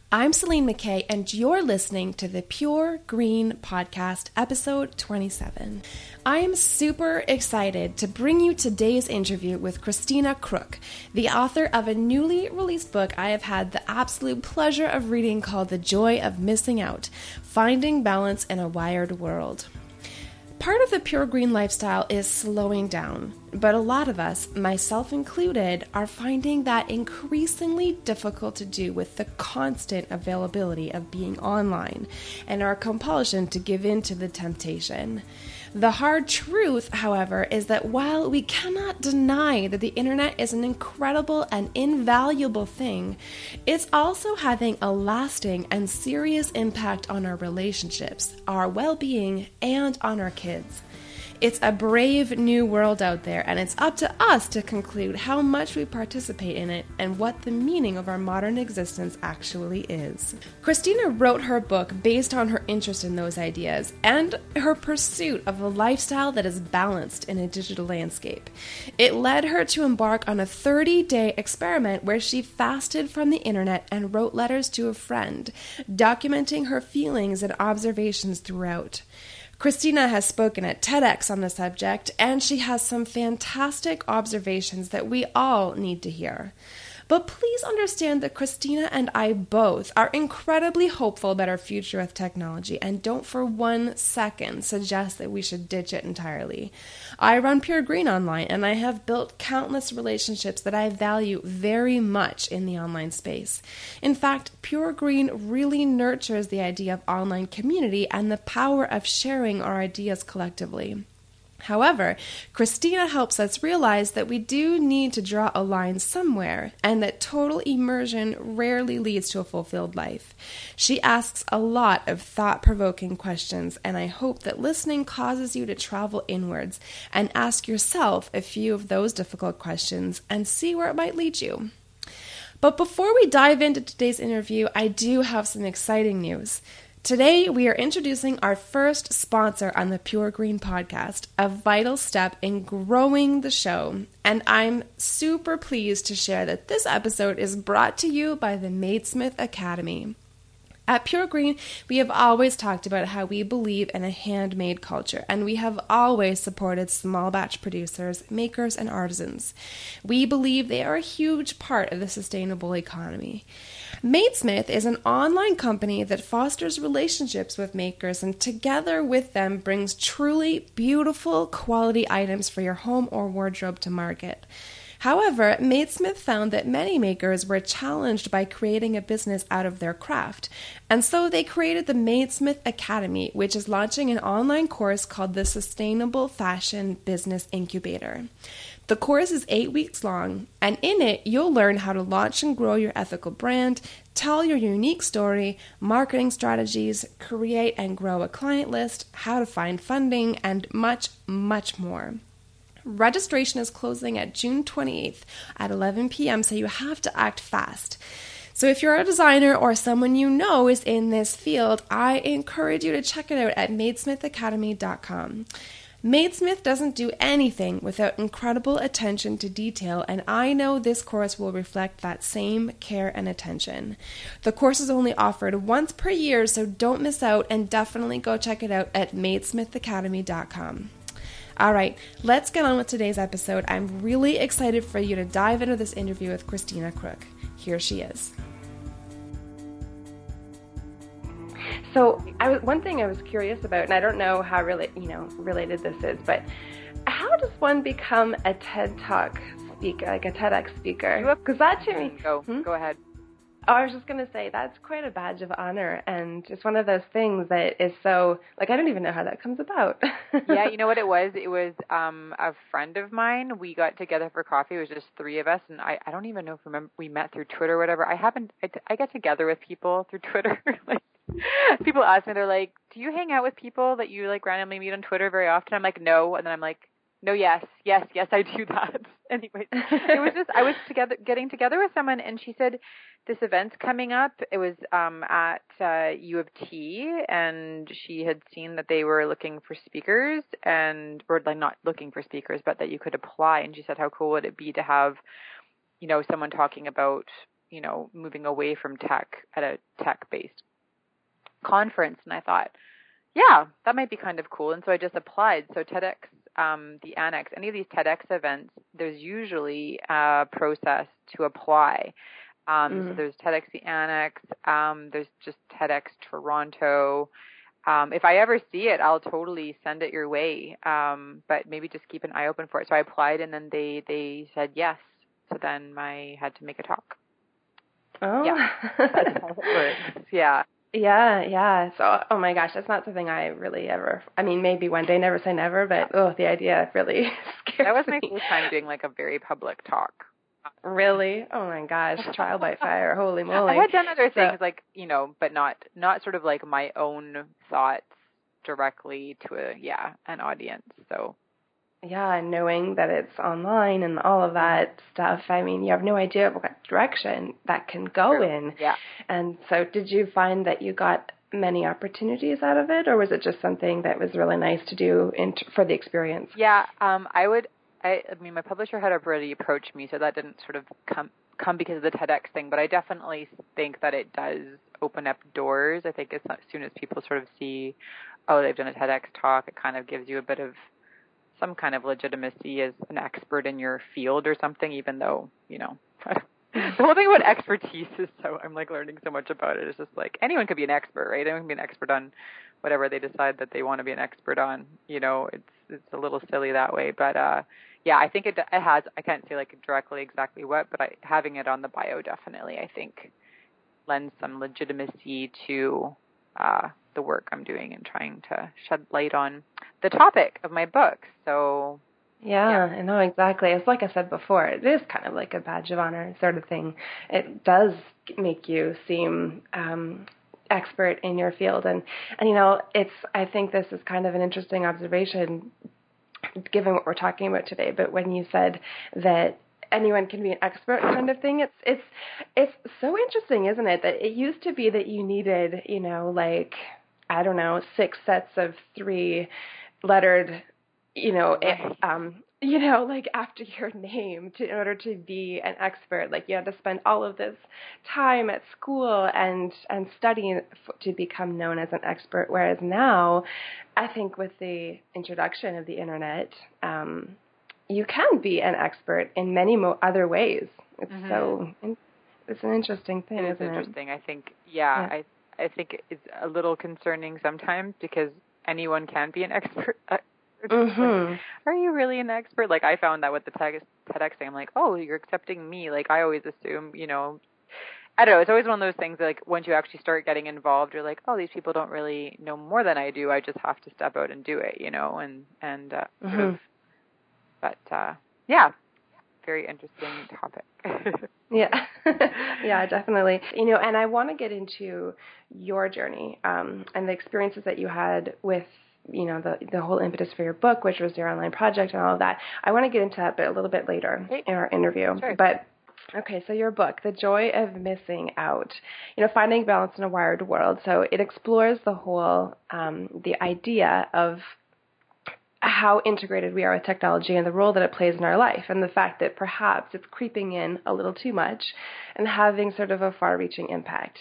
I'm Celine McKay, and you're listening to the Pure Green Podcast, episode 27. I am super excited to bring you today's interview with Christina Crook, the author of a newly released book I have had the absolute pleasure of reading called The Joy of Missing Out: Finding Balance in a Wired World. Part of the pure green lifestyle is slowing down, but a lot of us, myself included, are finding that increasingly difficult to do with the constant availability of being online and our compulsion to give in to the temptation. The hard truth, however, is that while we cannot deny that the internet is an incredible and invaluable thing, it's also having a lasting and serious impact on our relationships, our well-being, and on our kids. It's a brave new world out there, and it's up to us to conclude how much we participate in it and what the meaning of our modern existence actually is. Christina wrote her book based on her interest in those ideas and her pursuit of a lifestyle that is balanced in a digital landscape. It led her to embark on a 30-day experiment where she fasted from the internet and wrote letters to a friend, documenting her feelings and observations throughout. Christina has spoken at TEDx on the subject, and she has some fantastic observations that we all need to hear. But please understand that Christina and I both are incredibly hopeful about our future with technology and don't for 1 second suggest that we should ditch it entirely. I run Pure Green online, and I have built countless relationships that I value very much in the online space. In fact, Pure Green really nurtures the idea of online community and the power of sharing our ideas collectively. However, Christina helps us realize that we do need to draw a line somewhere and that total immersion rarely leads to a fulfilled life. She asks a lot of thought-provoking questions, and I hope that listening causes you to travel inwards and ask yourself a few of those difficult questions and see where it might lead you. But before we dive into today's interview, I do have some exciting news. Today, we are introducing our first sponsor on the Pure Green Podcast, a vital step in growing the show, and I'm super pleased to share that this episode is brought to you by the Madesmith Academy. At Pure Green, we have always talked about how we believe in a handmade culture, and we have always supported small batch producers, makers, and artisans. We believe they are a huge part of the sustainable economy. Madesmith is an online company that fosters relationships with makers and together with them brings truly beautiful quality items for your home or wardrobe to market. However, Madesmith found that many makers were challenged by creating a business out of their craft, and so they created the Madesmith Academy, which is launching an online course called the Sustainable Fashion Business Incubator. The course is 8 weeks long, and in it, you'll learn how to launch and grow your ethical brand, tell your unique story, marketing strategies, create and grow a client list, how to find funding, and much, much more. Registration is closing at June 28th at 11 p.m., so you have to act fast. So if you're a designer or someone you know is in this field, I encourage you to check it out at madesmithacademy.com. Madesmith doesn't do anything without incredible attention to detail, and I know this course will reflect that same care and attention. The course is only offered once per year, so don't miss out, and definitely go check it out at madesmithacademy.com. All right, let's get on with today's episode. I'm really excited for you to dive into this interview with Christina Crook. Here she is. So, one thing I was curious about, and I don't know how related this is, but how does one become a TED Talk speaker, like a TEDx speaker? Because that to me... Go ahead. Oh, I was just going to say, that's quite a badge of honor, and it's one of those things that is so, I don't even know how that comes about. Yeah, you know what it was? It was a friend of mine. We got together for coffee. It was just 3 of us, and I don't even know if we met through Twitter or whatever. I get together with people through Twitter. People ask me, they're like, do you hang out with people that you randomly meet on Twitter very often? I'm like, no, and then I'm like, no, yes, I do that. Anyway, it was just, I was getting together with someone, and she said, this event's coming up. It was at U of T, and she had seen that they were looking for speakers, or not looking for speakers, but that you could apply. And she said, how cool would it be to have, someone talking about moving away from tech at a tech-based conference. And I thought, yeah, that might be kind of cool. And so I just applied. So TEDx, the Annex, any of these TEDx events, there's usually a process to apply. So there's TEDx, the Annex, there's just TEDx Toronto. If I ever see it, I'll totally send it your way. But maybe just keep an eye open for it. So I applied, and then they said yes. So then I had to make a talk. Oh. Yeah. That's how it works. Yeah. Yeah. So, oh my gosh, that's not something I really ever, I mean, maybe one day, never say never, but the idea really scares me. That was my first time doing like a very public talk. Really? Oh my gosh, trial by fire, holy moly. I had done other things like, but not sort of like my own thoughts directly to an audience. So. Yeah, and knowing that it's online and all of that stuff, I mean, you have no idea what direction that can go in. Yeah. And so did you find that you got many opportunities out of it, or was it just something that was really nice to do for the experience? Yeah, I mean, my publisher had already approached me, so that didn't sort of come because of the TEDx thing, but I definitely think that it does open up doors. I think as soon as people sort of see, oh, they've done a TEDx talk, it kind of gives you a bit of some kind of legitimacy as an expert in your field or something, even though, the whole thing about expertise is I'm like learning so much about it. It's just like anyone could be an expert, right? Anyone can be an expert on whatever they decide that they want to be an expert on. It's a little silly that way, but I think it has. I can't say like directly exactly what, but having it on the bio definitely, I think, lends some legitimacy to the work I'm doing and trying to shed light on the topic of my book. So yeah, I know exactly. It's like I said before, it is kind of like a badge of honor sort of thing. It does make you seem expert in your field, and I think this is kind of an interesting observation given what we're talking about today. But when you said that anyone can be an expert kind of thing, it's so interesting, isn't it? That it used to be that you needed, like, I don't know, 6 sets of 3-lettered, like after your name in order to be an expert. Like you had to spend all of this time at school and studying to become known as an expert. Whereas now, I think with the introduction of the internet, you can be an expert in many other ways. It's it's an interesting thing, isn't it? It's interesting. I think, I think it's a little concerning sometimes because anyone can be an expert. Are you really an expert? Like I found that with the TEDx thing. I'm like, oh, you're accepting me. Like I always assume, I don't know. It's always one of those things that, like, once you actually start getting involved, you're like, oh, these people don't really know more than I do. I just have to step out and do it, sort of. But very interesting topic. Yeah. Yeah, definitely. And I want to get into your journey and the experiences that you had with, the whole impetus for your book, which was your online project and all of that. I want to get into that a little bit later in our interview. Sure. But okay, so your book, The Joy of Missing Out, Finding Balance in a Wired World. So it explores the whole, the idea of how integrated we are with technology and the role that it plays in our life, and the fact that perhaps it's creeping in a little too much and having sort of a far-reaching impact.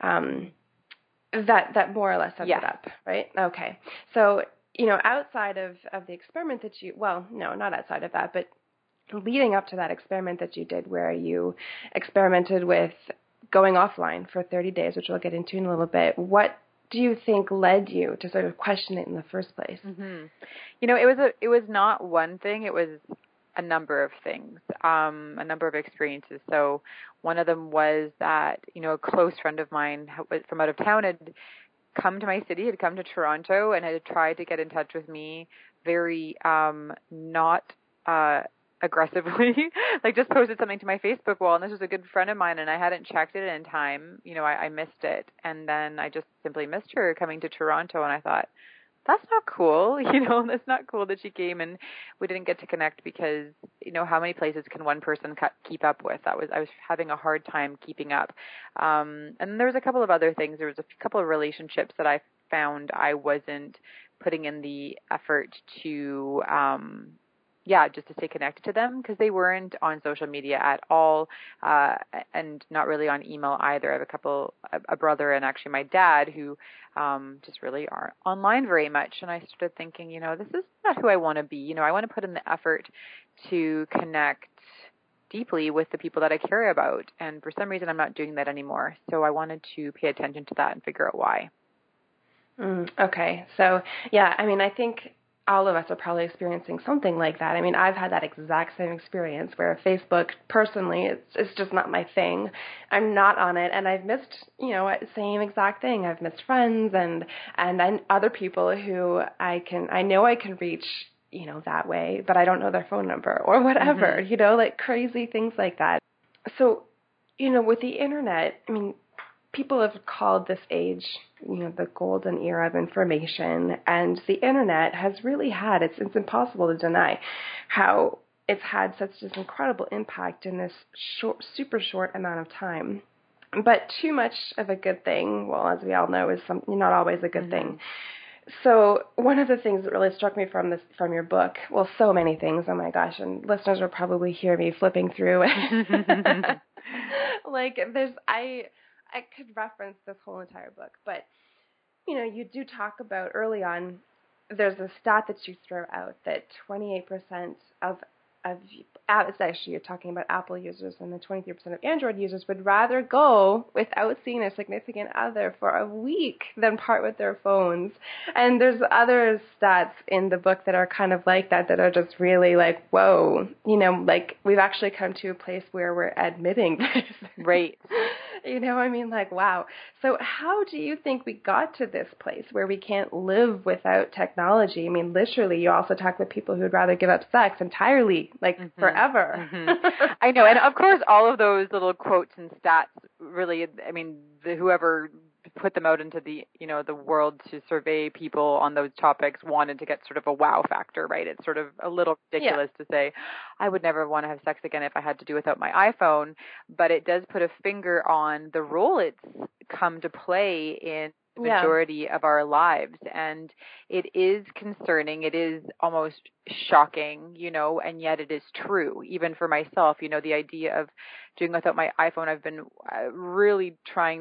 That more or less sums it up, right? Okay. So, outside of the experiment that not outside of that, but leading up to that experiment that you did where you experimented with going offline for 30 days, which we'll get into in a little bit, what do you think led you to sort of question it in the first place? It was not one thing. It was a number of things, a number of experiences. So one of them was that, a close friend of mine from out of town had come to my city, had come to Toronto, and had tried to get in touch with me very not aggressively, like just posted something to my Facebook wall, and this was a good friend of mine, and I hadn't checked it in time. I missed it, and then I just simply missed her coming to Toronto, and I thought, that's not cool, that's not cool that she came, and we didn't get to connect because, how many places can one person keep up with? I was having a hard time keeping up. And there was a couple of other things. There was a couple of relationships that I found I wasn't putting in the effort to yeah, just to stay connected to them, because they weren't on social media at all, and not really on email either. I have a brother and actually my dad who just really aren't online very much. And I started thinking, this is not who I want to be. I want to put in the effort to connect deeply with the people that I care about. And for some reason, I'm not doing that anymore. So I wanted to pay attention to that and figure out why. Okay. So, yeah, I mean, I think all of us are probably experiencing something like that. I mean, I've had that exact same experience where Facebook, personally, it's just not my thing. I'm not on it, and I've missed, same exact thing. I've missed friends and other people who I know I can reach, that way, but I don't know their phone number or whatever, like crazy things like that. So, with the internet, I mean, people have called this age, the golden era of information, and the internet has really had, it's impossible to deny how it's had such this incredible impact in this super short amount of time. But too much of a good thing, well, as we all know, is not always a good thing. So one of the things that really struck me from your book, well, so many things, oh my gosh, and listeners will probably hear me flipping through. Like I could reference this whole entire book, but, you do talk about early on, there's a stat that you throw out that 28% of it's actually, you're talking about Apple users, and the 23% of Android users would rather go without seeing a significant other for a week than part with their phones. And there's other stats in the book that are kind of like that are just really like, whoa, like we've actually come to a place where we're admitting this. Right. I mean, like, wow. So how do you think we got to this place where we can't live without technology? I mean, literally, you also talk with people who'd rather give up sex entirely, like forever. I know. And of course, all of those little quotes and stats really, I mean, whoever put them out into the, the world to survey people on those topics wanted to get sort of a wow factor, right? It's sort of a little ridiculous to say, I would never want to have sex again if I had to do without my iPhone, but it does put a finger on the role it's come to play in the majority of our lives. And it is concerning. It is almost shocking, and yet it is true, even for myself. The idea of doing without my iPhone, I've been really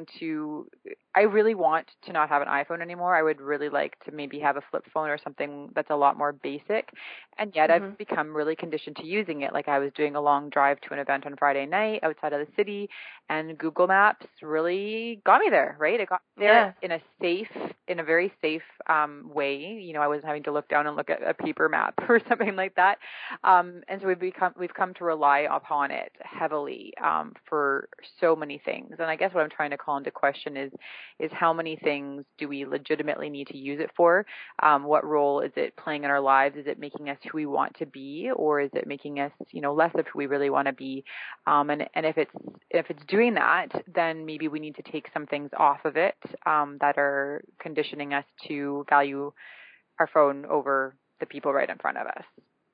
I really want to not have an iPhone anymore. I would really like to maybe have a flip phone or something that's a lot more basic. And yet I've become really conditioned to using it. Like I was doing a long drive to an event on Friday night outside of the city, and Google Maps really got me there, right? It got me there in a very safe way. I wasn't having to look down and look at a paper map or something like that. And so we've come to rely upon it heavily for so many things. And I guess what I'm trying to call into question is how many things do we legitimately need to use it for? What role is it playing in our lives? Is it making us who we want to be, or is it making us, less of who we really want to be? And if it's doing that, then maybe we need to take some things off of it that are conditioning us to value our phone over the people right in front of us.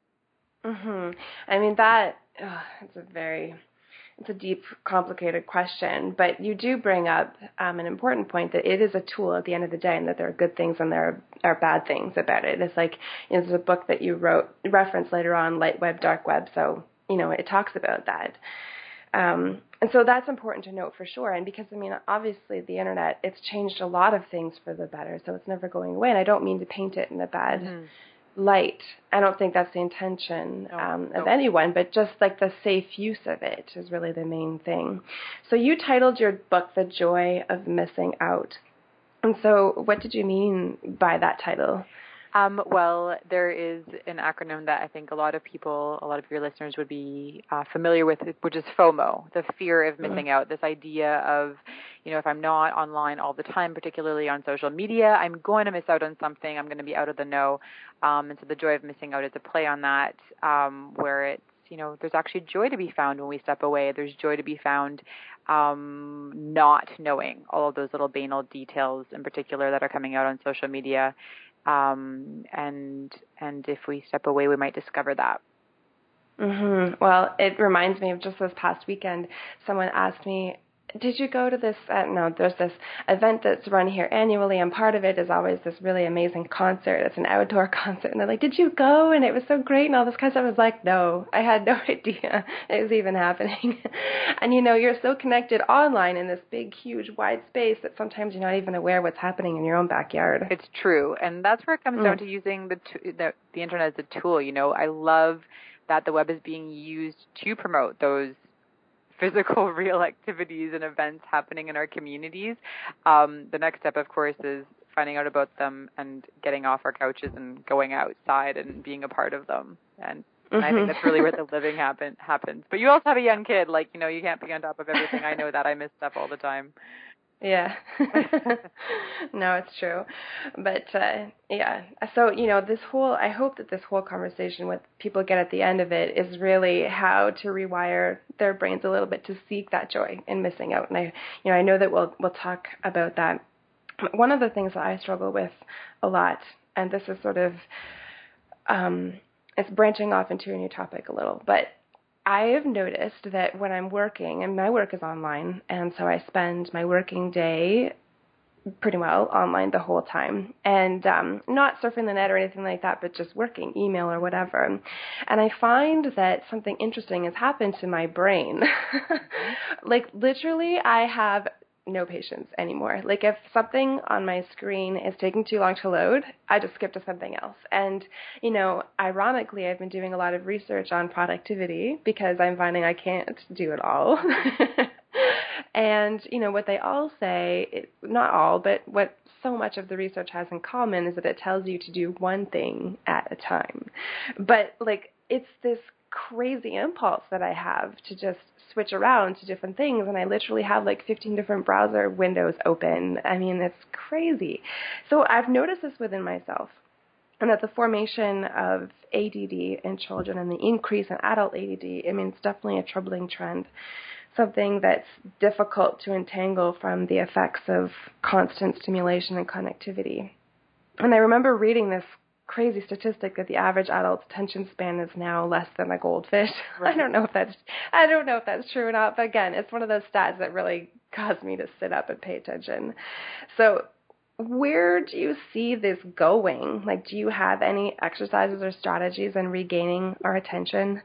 I mean, it's a deep, complicated question, but you do bring up an important point that it is a tool at the end of the day, and that there are good things and there are bad things about it. It's like, there's a book that you referenced later on, Light Web, Dark Web, so, it talks about that. And so that's important to note for sure. And because, obviously the internet, it's changed a lot of things for the better, so it's never going away. And I don't mean to paint it in a bad light. I don't think that's the intention of anyone, but just like the safe use of it is really the main thing. So you titled your book, The Joy of Missing Out. And so what did you mean by that title? Well, there is an acronym that I think a lot of your listeners would be familiar with, which is FOMO, the fear of missing out. This idea of, if I'm not online all the time, particularly on social media, I'm going to miss out on something. I'm going to be out of the know. And so the joy of missing out is a play on that, where it's, there's actually joy to be found when we step away. There's joy to be found not knowing all of those little banal details in particular that are coming out on social media. And if we step away, we might discover that. Well, it reminds me of just this past weekend, someone asked me, did you go to this, no, there's this event that's run here annually, and part of it is always this really amazing concert. It's an outdoor concert. And they're like, did you go? And it was so great and all this kind of stuff. I was like, no, I had no idea it was even happening. And, you're so connected online in this big, huge, wide space that sometimes you're not even aware what's happening in your own backyard. It's true. And that's where it comes down to using the internet as a tool. I love that the web is being used to promote those physical, real activities and events happening in our communities. The next step, of course, is finding out about them and getting off our couches and going outside and being a part of them. And I think that's really where the living happens. But you also have a young kid. You can't be on top of everything. I know that. I miss stuff all the time. Yeah. No, it's true. But, yeah. So, I hope that this whole conversation, what people get at the end of it, is really how to rewire their brains a little bit to seek that joy in missing out. And I know that we'll talk about that. One of the things that I struggle with a lot, and this is sort of, it's branching off into a new topic a little, but I have noticed that when I'm working, and my work is online, and so I spend my working day pretty well online the whole time, and not surfing the net or anything like that, but just working, email or whatever. And I find that something interesting has happened to my brain. Literally, I have no patience anymore. If something on my screen is taking too long to load, I just skip to something else. And, ironically, I've been doing a lot of research on productivity because I'm finding I can't do it all. And, what they all say, not all, but what so much of the research has in common is that it tells you to do one thing at a time. But, it's this crazy impulse that I have to just switch around to different things, and I literally have 15 different browser windows open. I mean, it's crazy. So I've noticed this within myself, and that the formation of ADD in children and the increase in adult ADD, it's definitely a troubling trend, something that's difficult to entangle from the effects of constant stimulation and connectivity. And I remember reading this crazy statistic that the average adult's attention span is now less than a goldfish. Right. I don't know if that's true or not, but again, it's one of those stats that really caused me to sit up and pay attention. So where do you see this going? Do you have any exercises or strategies in regaining our attention?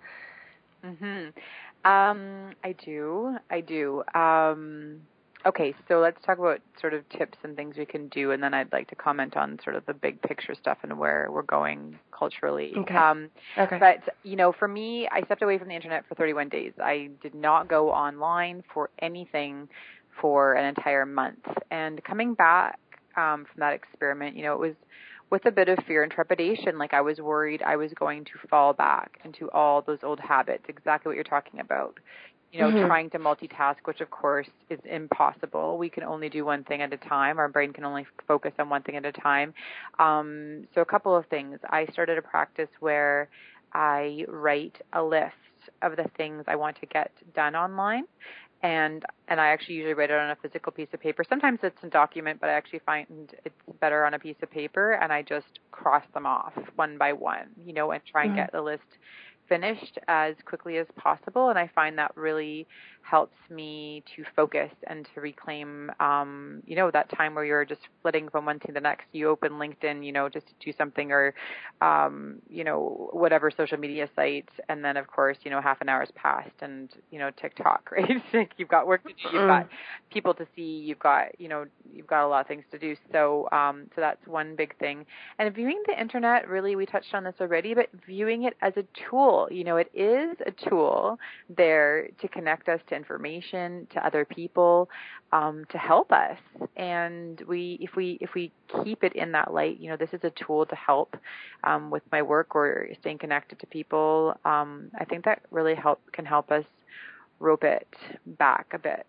I do. Okay, so let's talk about sort of tips and things we can do, and then I'd like to comment on sort of the big picture stuff and where we're going culturally. Okay. But, for me, I stepped away from the internet for 31 days. I did not go online for anything for an entire month. And coming back from that experiment, it was with a bit of fear and trepidation. I was worried I was going to fall back into all those old habits, exactly what you're talking about. Trying to multitask, which of course is impossible. We can only do one thing at a time. Our brain can only focus on one thing at a time. So a couple of things. I started a practice where I write a list of the things I want to get done online. And I actually usually write it on a physical piece of paper. Sometimes it's a document, but I actually find it's better on a piece of paper. And I just cross them off one by one, and try and get the list finished as quickly as possible. And I find that really helps me to focus and to reclaim, that time where you're just flitting from one thing to the next. You open LinkedIn, just to do something, or, whatever social media site. And then, of course, half an hour's passed and, TikTok, right? You've got work to do. You've got people to see. You've got a lot of things to do. So that's one big thing. And viewing the internet, really, we touched on this already, but viewing it as a tool. It is a tool there to connect us to information, to other people, to help us. And if we keep it in that light, this is a tool to help with my work or staying connected to people. I think that really can help us rope it back a bit.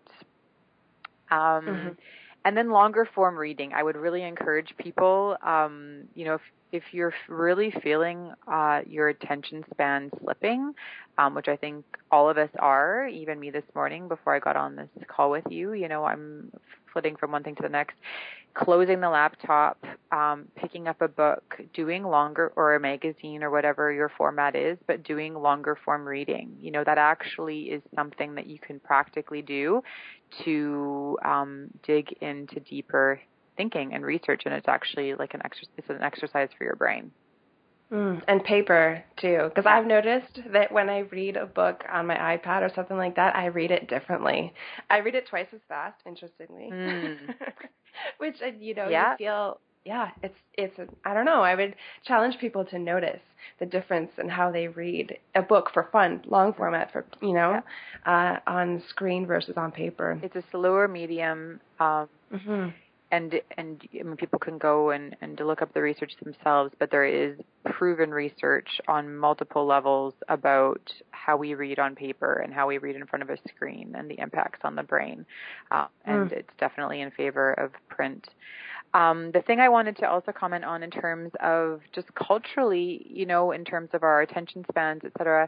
And then longer form reading. I would really encourage people, if you're really feeling your attention span slipping, which I think all of us are, even me this morning before I got on this call with you, I'm flitting from one thing to the next, closing the laptop, picking up a book, doing longer, or a magazine or whatever your format is, but doing longer form reading. That actually is something that you can practically do to dig into deeper thinking and research, and it's actually like it's an exercise for your brain. And paper too, because I've noticed that when I read a book on my iPad or something like that, I read it differently. I read it twice as fast, interestingly, which you feel, it's I don't know. I would challenge people to notice the difference in how they read a book for fun, long format for on screen versus on paper. It's a slower medium. And I mean, people can go and look up the research themselves, but there is proven research on multiple levels about how we read on paper and how we read in front of a screen and the impacts on the brain. And it's definitely in favor of print. The thing I wanted to also comment on in terms of just culturally, in terms of our attention spans, et cetera,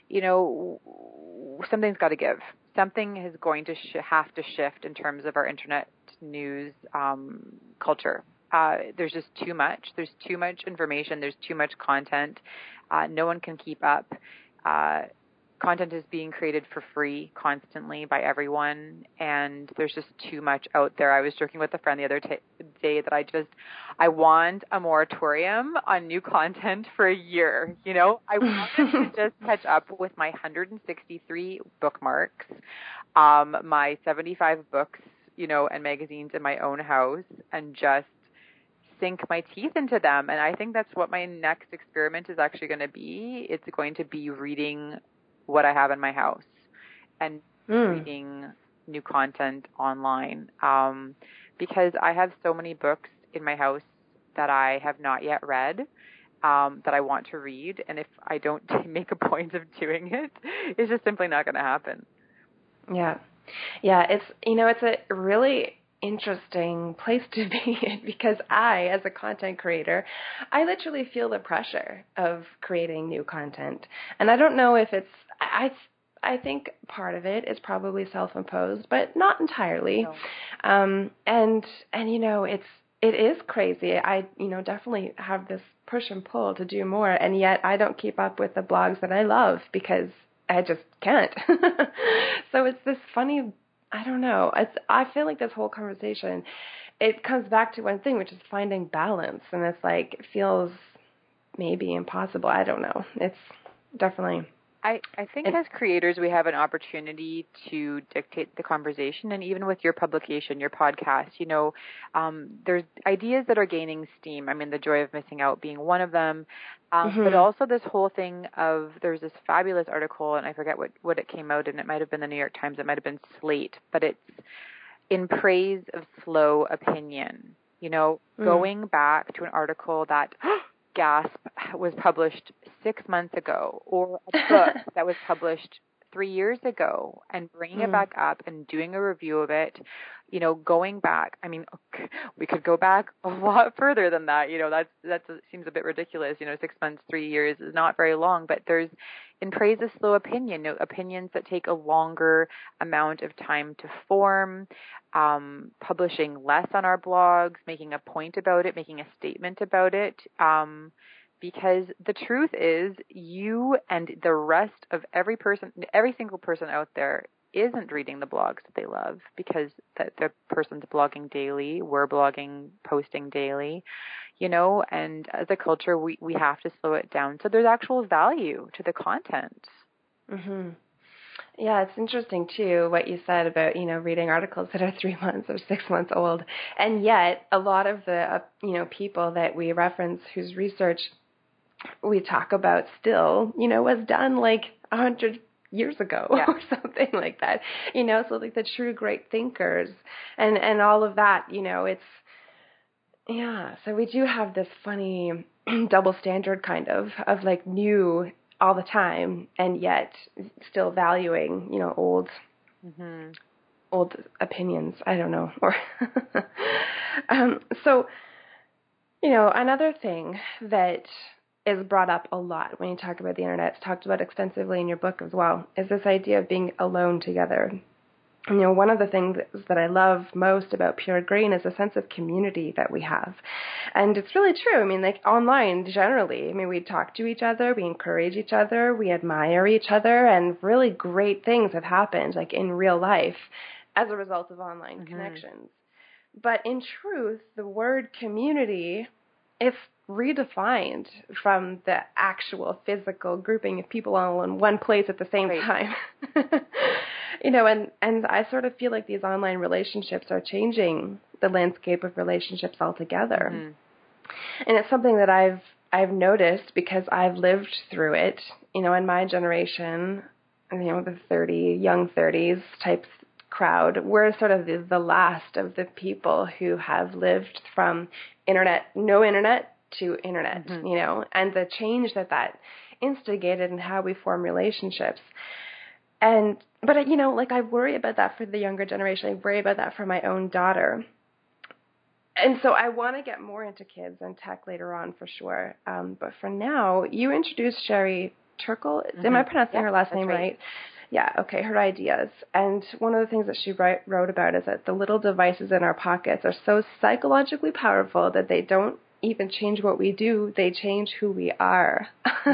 something's got to give. Something is going to have to shift in terms of our internet news culture. There's just too much. There's too much information. There's too much content. No one can keep up. Content is being created for free constantly by everyone, and there's just too much out there. I was joking with a friend the other day that I want a moratorium on new content for a year. I wanted to just catch up with my 163 bookmarks, my 75 books, and magazines in my own house, and just sink my teeth into them. And I think that's what my next experiment is actually going to be. It's going to be reading what I have in my house and reading new content online, because I have so many books in my house that I have not yet read, that I want to read. And if I don't make a point of doing it, it's just simply not going to happen. Yeah. Yeah. It's a really interesting place to be in, because I, as a content creator, I literally feel the pressure of creating new content. And I don't know if it's, I think part of it is probably self-imposed, but not entirely. No. And it is crazy. I, definitely have this push and pull to do more, and yet I don't keep up with the blogs that I love because I just can't. So it's this funny, I don't know. I feel like this whole conversation, it comes back to one thing, which is finding balance. And it's like, it feels maybe impossible. I don't know. It's definitely. I think as creators, we have an opportunity to dictate the conversation. And even with your publication, your podcast, there's ideas that are gaining steam. I mean, The Joy of Missing Out being one of them. But also this whole thing of, there's this fabulous article, and I forget what it came out in. It might have been the New York Times. It might have been Slate. But it's in praise of slow opinion. Going back to an article that... gasp, was published 6 months ago, or a book that was published 3 years ago, and bringing it back up and doing a review of it, going back. I mean, we could go back a lot further than that. That seems a bit ridiculous. 6 months, 3 years is not very long, but there's, in praise of slow opinion, opinions that take a longer amount of time to form, publishing less on our blogs, making a point about it, making a statement about it, because the truth is, you and the rest of every single person out there isn't reading the blogs that they love, because the person's blogging daily, we're posting daily, and as a culture, we have to slow it down. So there's actual value to the content. Mm-hmm. Yeah, it's interesting too what you said about, reading articles that are 3 months or 6 months old. And yet a lot of the, people that we reference whose research we talk about still, was done like 100 years ago or something like that. So like the true great thinkers and all of that, it's, so we do have this funny double standard kind of like new all the time, and yet still valuing, old opinions. I don't know. Or so Another thing that is brought up a lot when you talk about the internet, it's talked about extensively in your book as well, is this idea of being alone together. One of the things that I love most about Pure Green is the sense of community that we have. And it's really true. I mean, like online generally, we talk to each other, we encourage each other, we admire each other, and really great things have happened, like in real life, as a result of online connections. But in truth, the word community, if redefined from the actual physical grouping of people all in one place at the same time. And I sort of feel like these online relationships are changing the landscape of relationships altogether. And it's something that I've noticed because I've lived through it, in my generation, the young 30s type crowd. We're sort of the last of the people who have lived from no internet to internet, and the change that instigated in how we form relationships. But I worry about that for the younger generation. I worry about that for my own daughter. And so I want to get more into kids and tech later on for sure. But for now, you introduced Sherry Turkle. Am I pronouncing her last name right? Yeah, okay, her ideas. And one of the things that she wrote about is that the little devices in our pockets are so psychologically powerful that they don't even change what we do, they change who we are.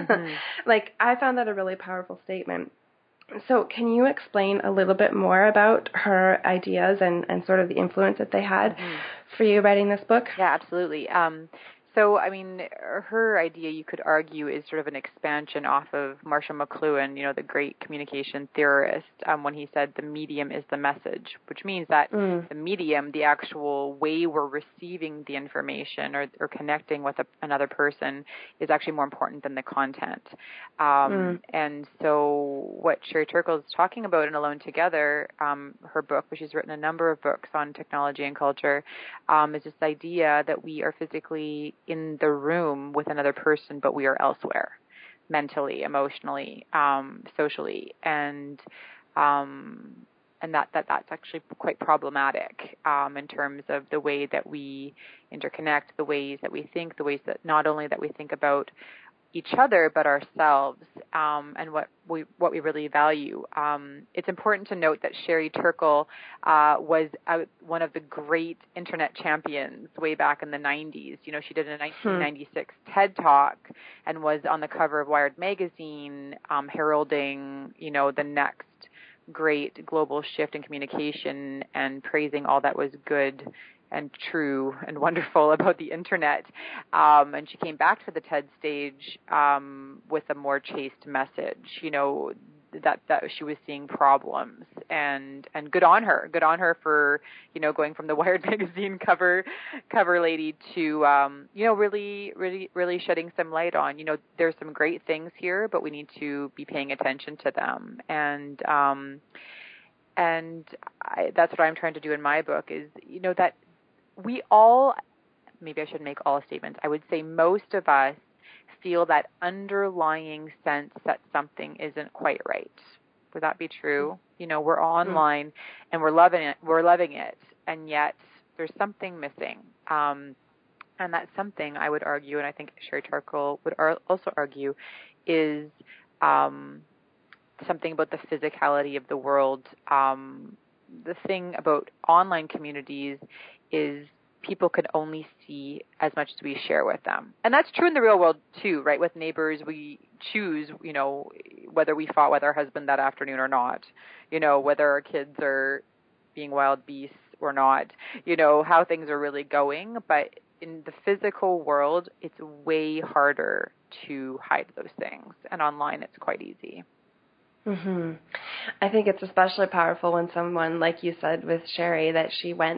I found that a really powerful statement. So can you explain a little bit more about her ideas and sort of the influence that they had for you writing this book? Yeah, absolutely. So, her idea, you could argue, is sort of an expansion off of Marshall McLuhan, the great communication theorist, when he said the medium is the message, which means that the medium, the actual way we're receiving the information or connecting with another person, is actually more important than the content. And so what Sherry Turkle is talking about in Alone Together, her book, which she's written a number of books on technology and culture, is this idea that we are physically in the room with another person, but we are elsewhere, mentally, emotionally, socially, and that's actually quite problematic in terms of the way that we interconnect, the ways that we think, the ways that not only that we think about each other but ourselves, and what we really value. It's important to note that Sherry Turkle was one of the great internet champions way back in the 90s. She did a 1996 TED Talk and was on the cover of Wired magazine, heralding the next great global shift in communication and praising all that was good and true and wonderful about the internet. And she came back to the TED stage with a more chaste message, that she was seeing problems, and good on her for, going from the Wired magazine cover lady to, really shedding some light on, there's some great things here, but we need to be paying attention to them. And that's what I'm trying to do in my book is, that we all, maybe I shouldn't make all statements, I would say most of us feel that underlying sense that something isn't quite right. Would that be true? We're online and we're loving it, and yet there's something missing. And that something, I would argue, and I think Sherry Turkle would also argue, is something about the physicality of the world. The thing about online communities is people can only see as much as we share with them. And that's true in the real world too, right? With neighbors, we choose, whether we fought with our husband that afternoon or not, whether our kids are being wild beasts or not, how things are really going. But in the physical world, it's way harder to hide those things. And online, it's quite easy. I think it's especially powerful when someone, like you said with Sherry, that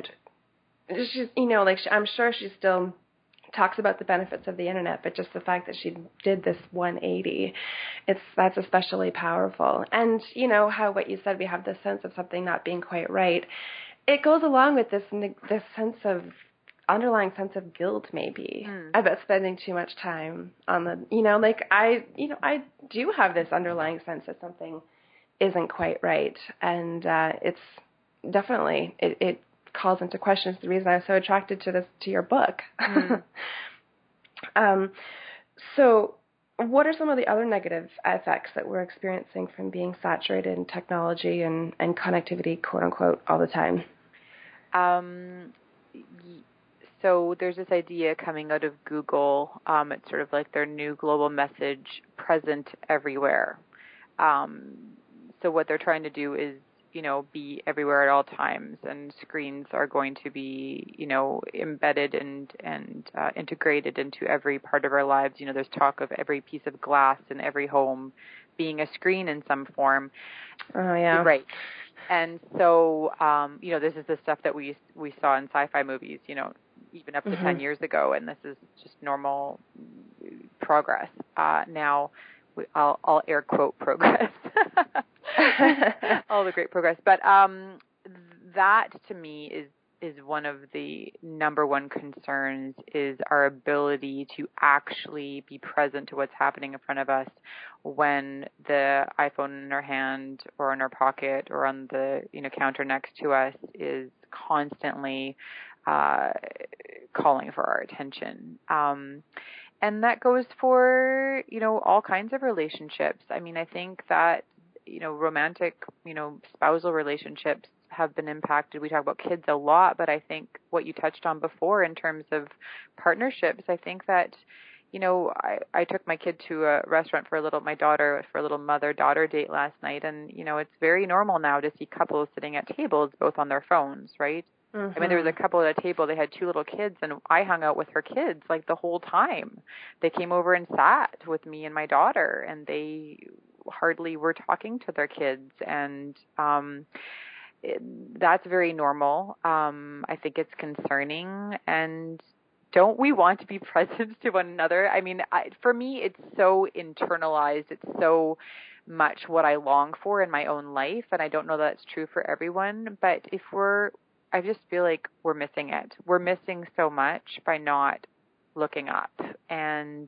I'm sure she still talks about the benefits of the internet, but just the fact that she did this 180, that's especially powerful. And how what you said, we have this sense of something not being quite right. It goes along with this sense of underlying sense of guilt, maybe, about spending too much time on the, I do have this underlying sense that something isn't quite right. And it's definitely, it calls into question the reason I was so attracted to your book. So what are some of the other negative effects that we're experiencing from being saturated in technology and connectivity, quote unquote, all the time? So there's this idea coming out of Google. It's sort of like their new global message, present everywhere. So what they're trying to do is, be everywhere at all times, and screens are going to be, embedded and integrated into every part of our lives. There's talk of every piece of glass in every home being a screen in some form. Oh, yeah. Right. And so, this is the stuff that we saw in sci-fi movies, even up to 10 years ago, and this is just normal progress. Now, I'll air quote progress. All the great progress. But that, to me, is one of the number one concerns, is our ability to actually be present to what's happening in front of us when the iPhone in our hand or in our pocket or on the counter next to us is constantly calling for our attention. And that goes for, all kinds of relationships. I mean, I think that, romantic, spousal relationships have been impacted. We talk about kids a lot, but I think what you touched on before in terms of partnerships, I think that, I took my kid to a restaurant for a little mother-daughter date last night, and, it's very normal now to see couples sitting at tables both on their phones, right? I mean, there was a couple at a table, they had 2 little kids, and I hung out with her kids like the whole time. They came over and sat with me and my daughter, and they hardly were talking to their kids, and that's very normal. I think it's concerning, and don't we want to be present to one another? I mean, for me, it's so internalized. It's so much what I long for in my own life, and I don't know that's true for everyone, but I just feel like we're missing it. We're missing so much by not looking up. And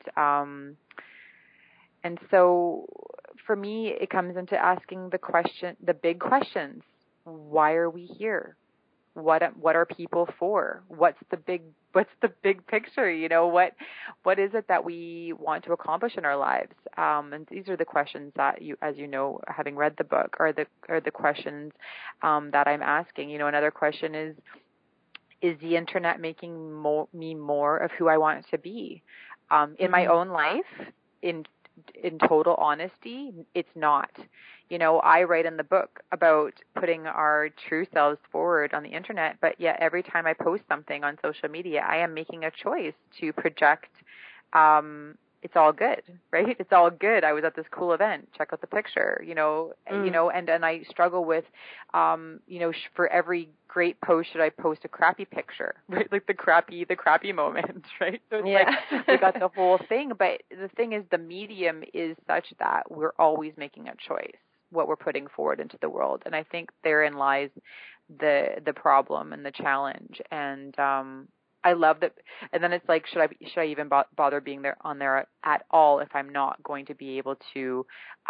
so for me, it comes into asking the big questions. Why are we here? What are people for? What's the big picture? What is it that we want to accomplish in our lives? And these are the questions that as having read the book, are the questions that I'm asking. Another question is the internet making me more of who I want to be? In my own life, in total honesty, it's not. I write in the book about putting our true selves forward on the internet, but yet every time I post something on social media, I am making a choice to project, it's all good, right? It's all good. I was at this cool event. Check out the picture, and I struggle with, for every great post, should I post a crappy picture, right? Like the crappy moment, right? So it's like we got the whole thing, but the thing is, the medium is such that we're always making a choice what we're putting forward into the world. And I think therein lies the problem and the challenge. And, I love that. And then it's like, should I even bother being on there at all if I'm not going to be able to,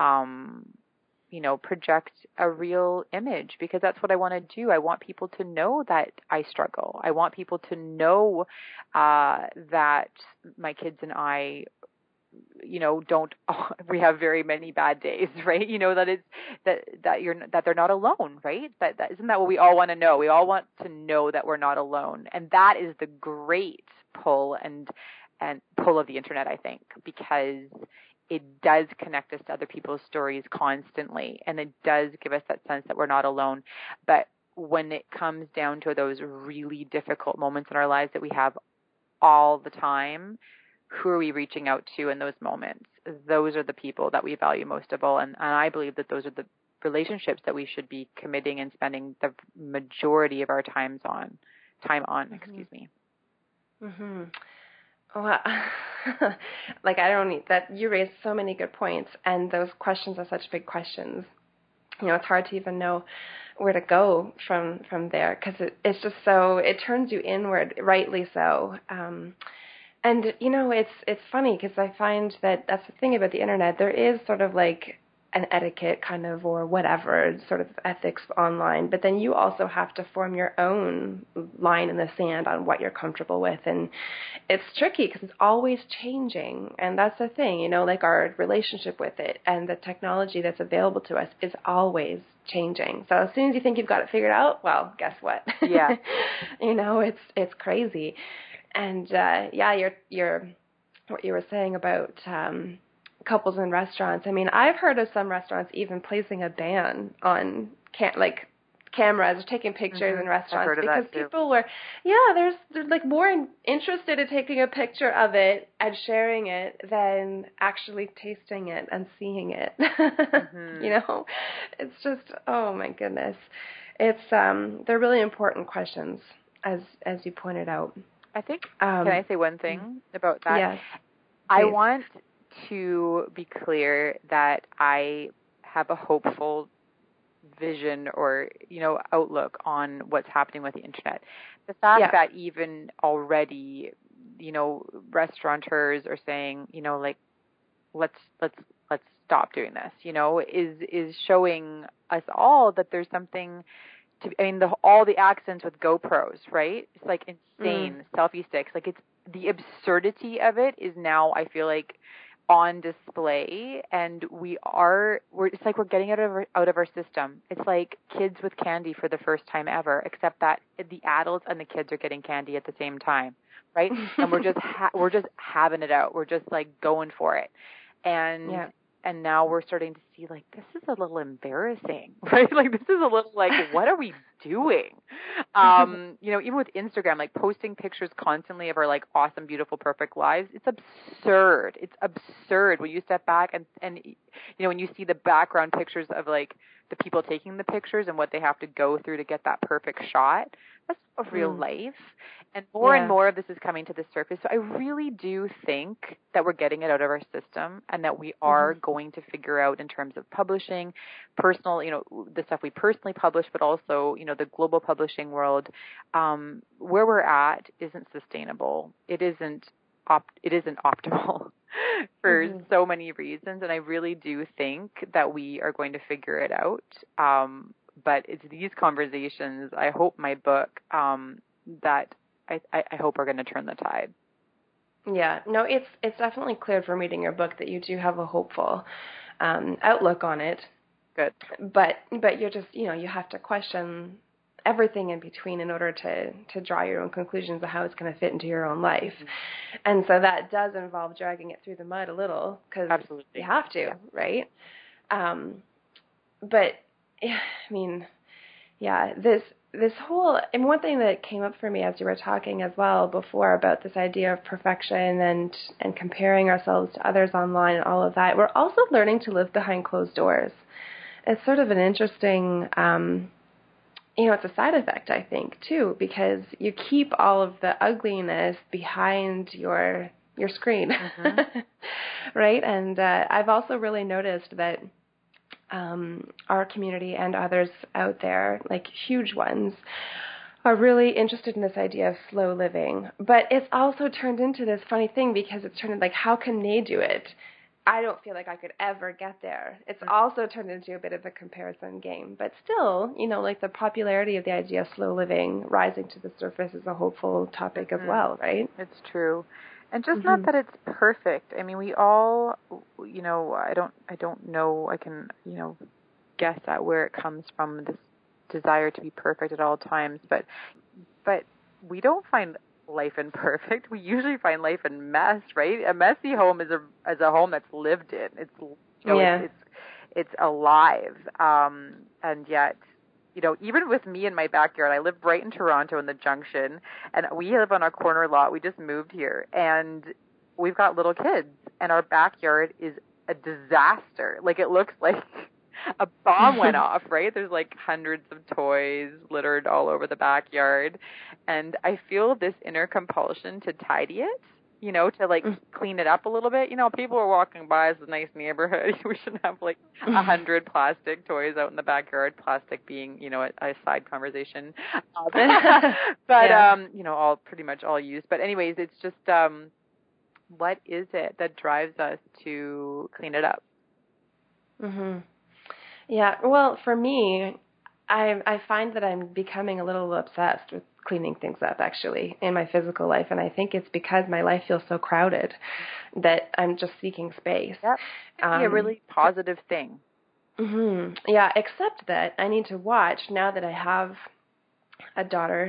project a real image, because that's what I want to do. I want people to know that I struggle. I want people to know, that my kids and I, we have very many bad days, right? That they're not alone, right? That isn't that what we all want to know? We all want to know that we're not alone. And that is the great pull and pull of the internet, I think, because it does connect us to other people's stories constantly. And it does give us that sense that we're not alone. But when it comes down to those really difficult moments in our lives that we have all the time, who are we reaching out to in those moments? Those are the people that we value most of all. And I believe that those are the relationships that we should be committing and spending the majority of our time on, excuse me. Mm-hmm. Well, like, I don't need that. You raised so many good points, and those questions are such big questions. It's hard to even know where to go from there, because it's just so, it turns you inward, rightly so. And, it's funny because I find that that's the thing about the internet. There is sort of like an etiquette kind of, or whatever sort of ethics online, but then you also have to form your own line in the sand on what you're comfortable with. And it's tricky because it's always changing. And that's the thing, you know, like our relationship with it and the technology that's available to us is always changing. So as soon as you think you've got it figured out, well, guess what? Yeah. You know, it's crazy. And you're what you were saying about couples in restaurants. I mean, I've heard of some restaurants even placing a ban on cameras or taking pictures in restaurants because people were, they're like more interested in taking a picture of it and sharing it than actually tasting it and seeing it. You know, it's just, oh my goodness. It's they're really important questions, as you pointed out. I think, can I say one thing about that? Yes. I want to be clear that I have a hopeful vision or, you know, outlook on what's happening with the internet. The fact that even already, you know, restaurateurs are saying, you know, like, let's stop doing this, you know, is showing us all that there's something to, I mean, all the accents with GoPros, right? It's like insane selfie sticks. Like, it's the absurdity of it is now, I feel like, on display, and it's like we're getting out of our system. It's like kids with candy for the first time ever, except that the adults and the kids are getting candy at the same time, right? And we're just having it out. We're just like going for it, and now we're starting to see, like, this is a little embarrassing, right? Like, this is a little like, what are we doing? You know, even with Instagram, like posting pictures constantly of our like awesome, beautiful, perfect lives. It's absurd. It's absurd when you step back and you know, when you see the background pictures of like the people taking the pictures and what they have to go through to get that perfect shot. That's not real life. And more of this is coming to the surface. So I really do think that we're getting it out of our system and that we are going to figure out in terms of publishing, personal, you know, the stuff we personally publish, but also, you know, the global publishing world, where we're at isn't sustainable. It isn't optimal for so many reasons. And I really do think that we are going to figure it out. But it's these conversations, I hope my book, that I hope are going to turn the tide. Yeah, no, it's definitely clear from reading your book that you do have a hopeful outlook on it. Good. But you're just, you know, you have to question everything in between in order to draw your own conclusions of how it's going to fit into your own life. And so that does involve dragging it through the mud a little, because you have to, right? But I mean, this whole, and one thing that came up for me as you were talking as well before about this idea of perfection and comparing ourselves to others online and all of that, we're also learning to live behind closed doors. It's sort of an interesting, you know, it's a side effect, I think, too, because you keep all of the ugliness behind your screen, right? And I've also really noticed that our community and others out there, like huge ones, are really interested in this idea of slow living. But it's also turned into this funny thing because it's turned into like, how can they do it? I don't feel like I could ever get there. It's also turned into a bit of a comparison game. But still, you know, like the popularity of the idea of slow living rising to the surface is a hopeful topic as well, right? It's true. And just not that it's perfect. I mean, we all, you know, I don't know, I can, you know, guess at where it comes from, this desire to be perfect at all times, but we don't find life imperfect. We usually find life in mess, right? A messy home is a home that's lived in. It's, you know, it's alive. And yet, you know, even with me in my backyard, I live right in Toronto in the Junction, and we live on our corner lot. We just moved here, and we've got little kids, and our backyard is a disaster. Like, it looks like a bomb went off, right? There's like hundreds of toys littered all over the backyard, and I feel this inner compulsion to tidy it, you know, to like clean it up a little bit. You know, people are walking by, it's a nice neighborhood. We shouldn't have like 100 plastic toys out in the backyard, plastic being, you know, a side conversation. But, you know, pretty much all used. But anyways, it's just, what is it that drives us to clean it up? Yeah, well, for me, I find that I'm becoming a little obsessed with cleaning things up actually in my physical life, and I think it's because my life feels so crowded that I'm just seeking space. Yep. It can be a really positive thing. Yeah, except that I need to watch now that I have a daughter,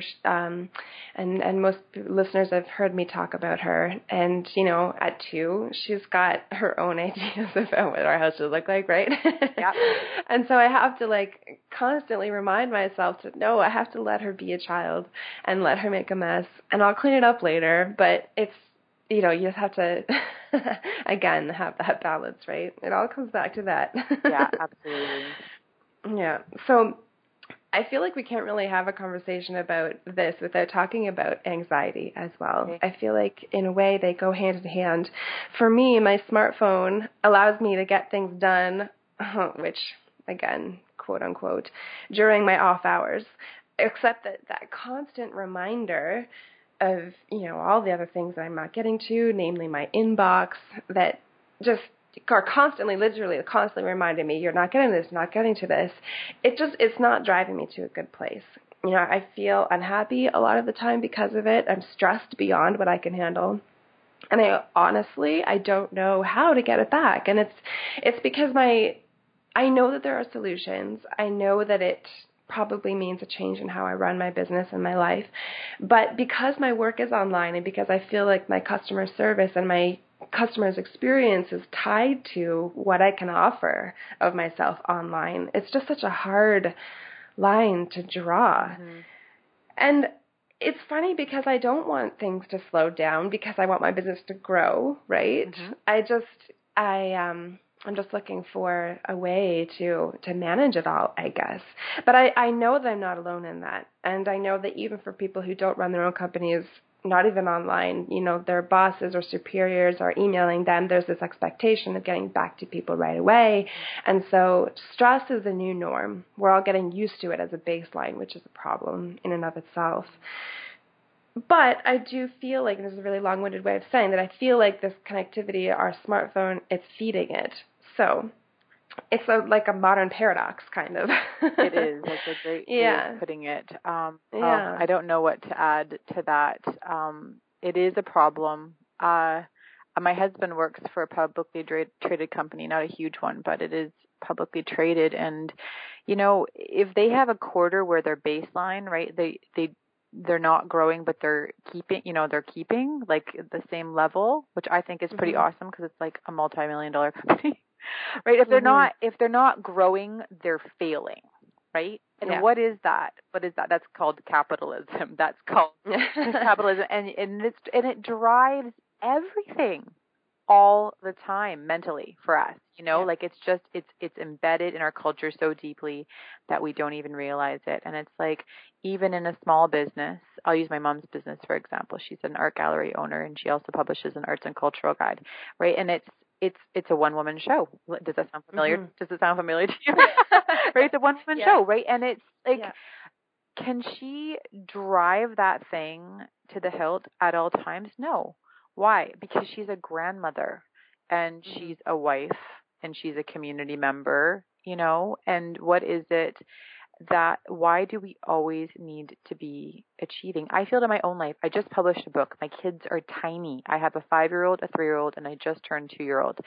and most listeners have heard me talk about her. And at 2, she's got her own ideas about what our house should look like, right? Yeah. And so I have to constantly remind myself to no, I have to let her be a child and let her make a mess, and I'll clean it up later. But it's you just have to again have that balance, right? It all comes back to that. Yeah, absolutely. Yeah. So I feel like we can't really have a conversation about this without talking about anxiety as well. Okay. I feel like, in a way, they go hand in hand. For me, my smartphone allows me to get things done, which, again, quote unquote, during my off hours, except that constant reminder of, all the other things that I'm not getting to, namely my inbox, that just are literally constantly reminding me, you're not getting this, not getting to this. It's not driving me to a good place. I feel unhappy a lot of the time because of it. I'm stressed beyond what I can handle. And I don't know how to get it back. And it's because I know that there are solutions. I know that it probably means a change in how I run my business and my life. But because my work is online and because I feel like my customer service and my customer's experience is tied to what I can offer of myself online, it's just such a hard line to draw. Mm-hmm. And it's funny because I don't want things to slow down because I want my business to grow, right? Mm-hmm. I'm just looking for a way to manage it all, I guess. But I know that I'm not alone in that. And I know that even for people who don't run their own companies, not even online, their bosses or superiors are emailing them. There's this expectation of getting back to people right away. And so stress is the new norm. We're all getting used to it as a baseline, which is a problem in and of itself. But I do feel like, and this is a really long-winded way of saying that I feel like this connectivity, our smartphone, it's feeding it. So it's like a modern paradox, kind of. It is. That's a great way of putting it. I don't know what to add to that. It is a problem. My husband works for a publicly traded company, not a huge one, but it is publicly traded. And, if they have a quarter where their baseline, right, they're not growing, but they're keeping like the same level, which I think is pretty awesome because it's like a multi-million-dollar company, right? If they're not growing, they're failing, right? And what is that? That's called capitalism. That's called capitalism, and it drives everything all the time mentally for us, like it's embedded in our culture so deeply that we don't even realize it. And it's like, even in a small business, I'll use my mom's business, for example. She's an art gallery owner and she also publishes an arts and cultural guide, right? And it's a one-woman show. Does that sound familiar? Does it sound familiar to you? Right? It's a one-woman show, right? And it's like, can she drive that thing to the hilt at all times? No. Why? Because she's a grandmother and she's a wife and she's a community member, and what is it why do we always need to be achieving? I feel in my own life, I just published a book. My kids are tiny. I have a 5-year-old, a 3-year-old, and I just turned 2-year-old,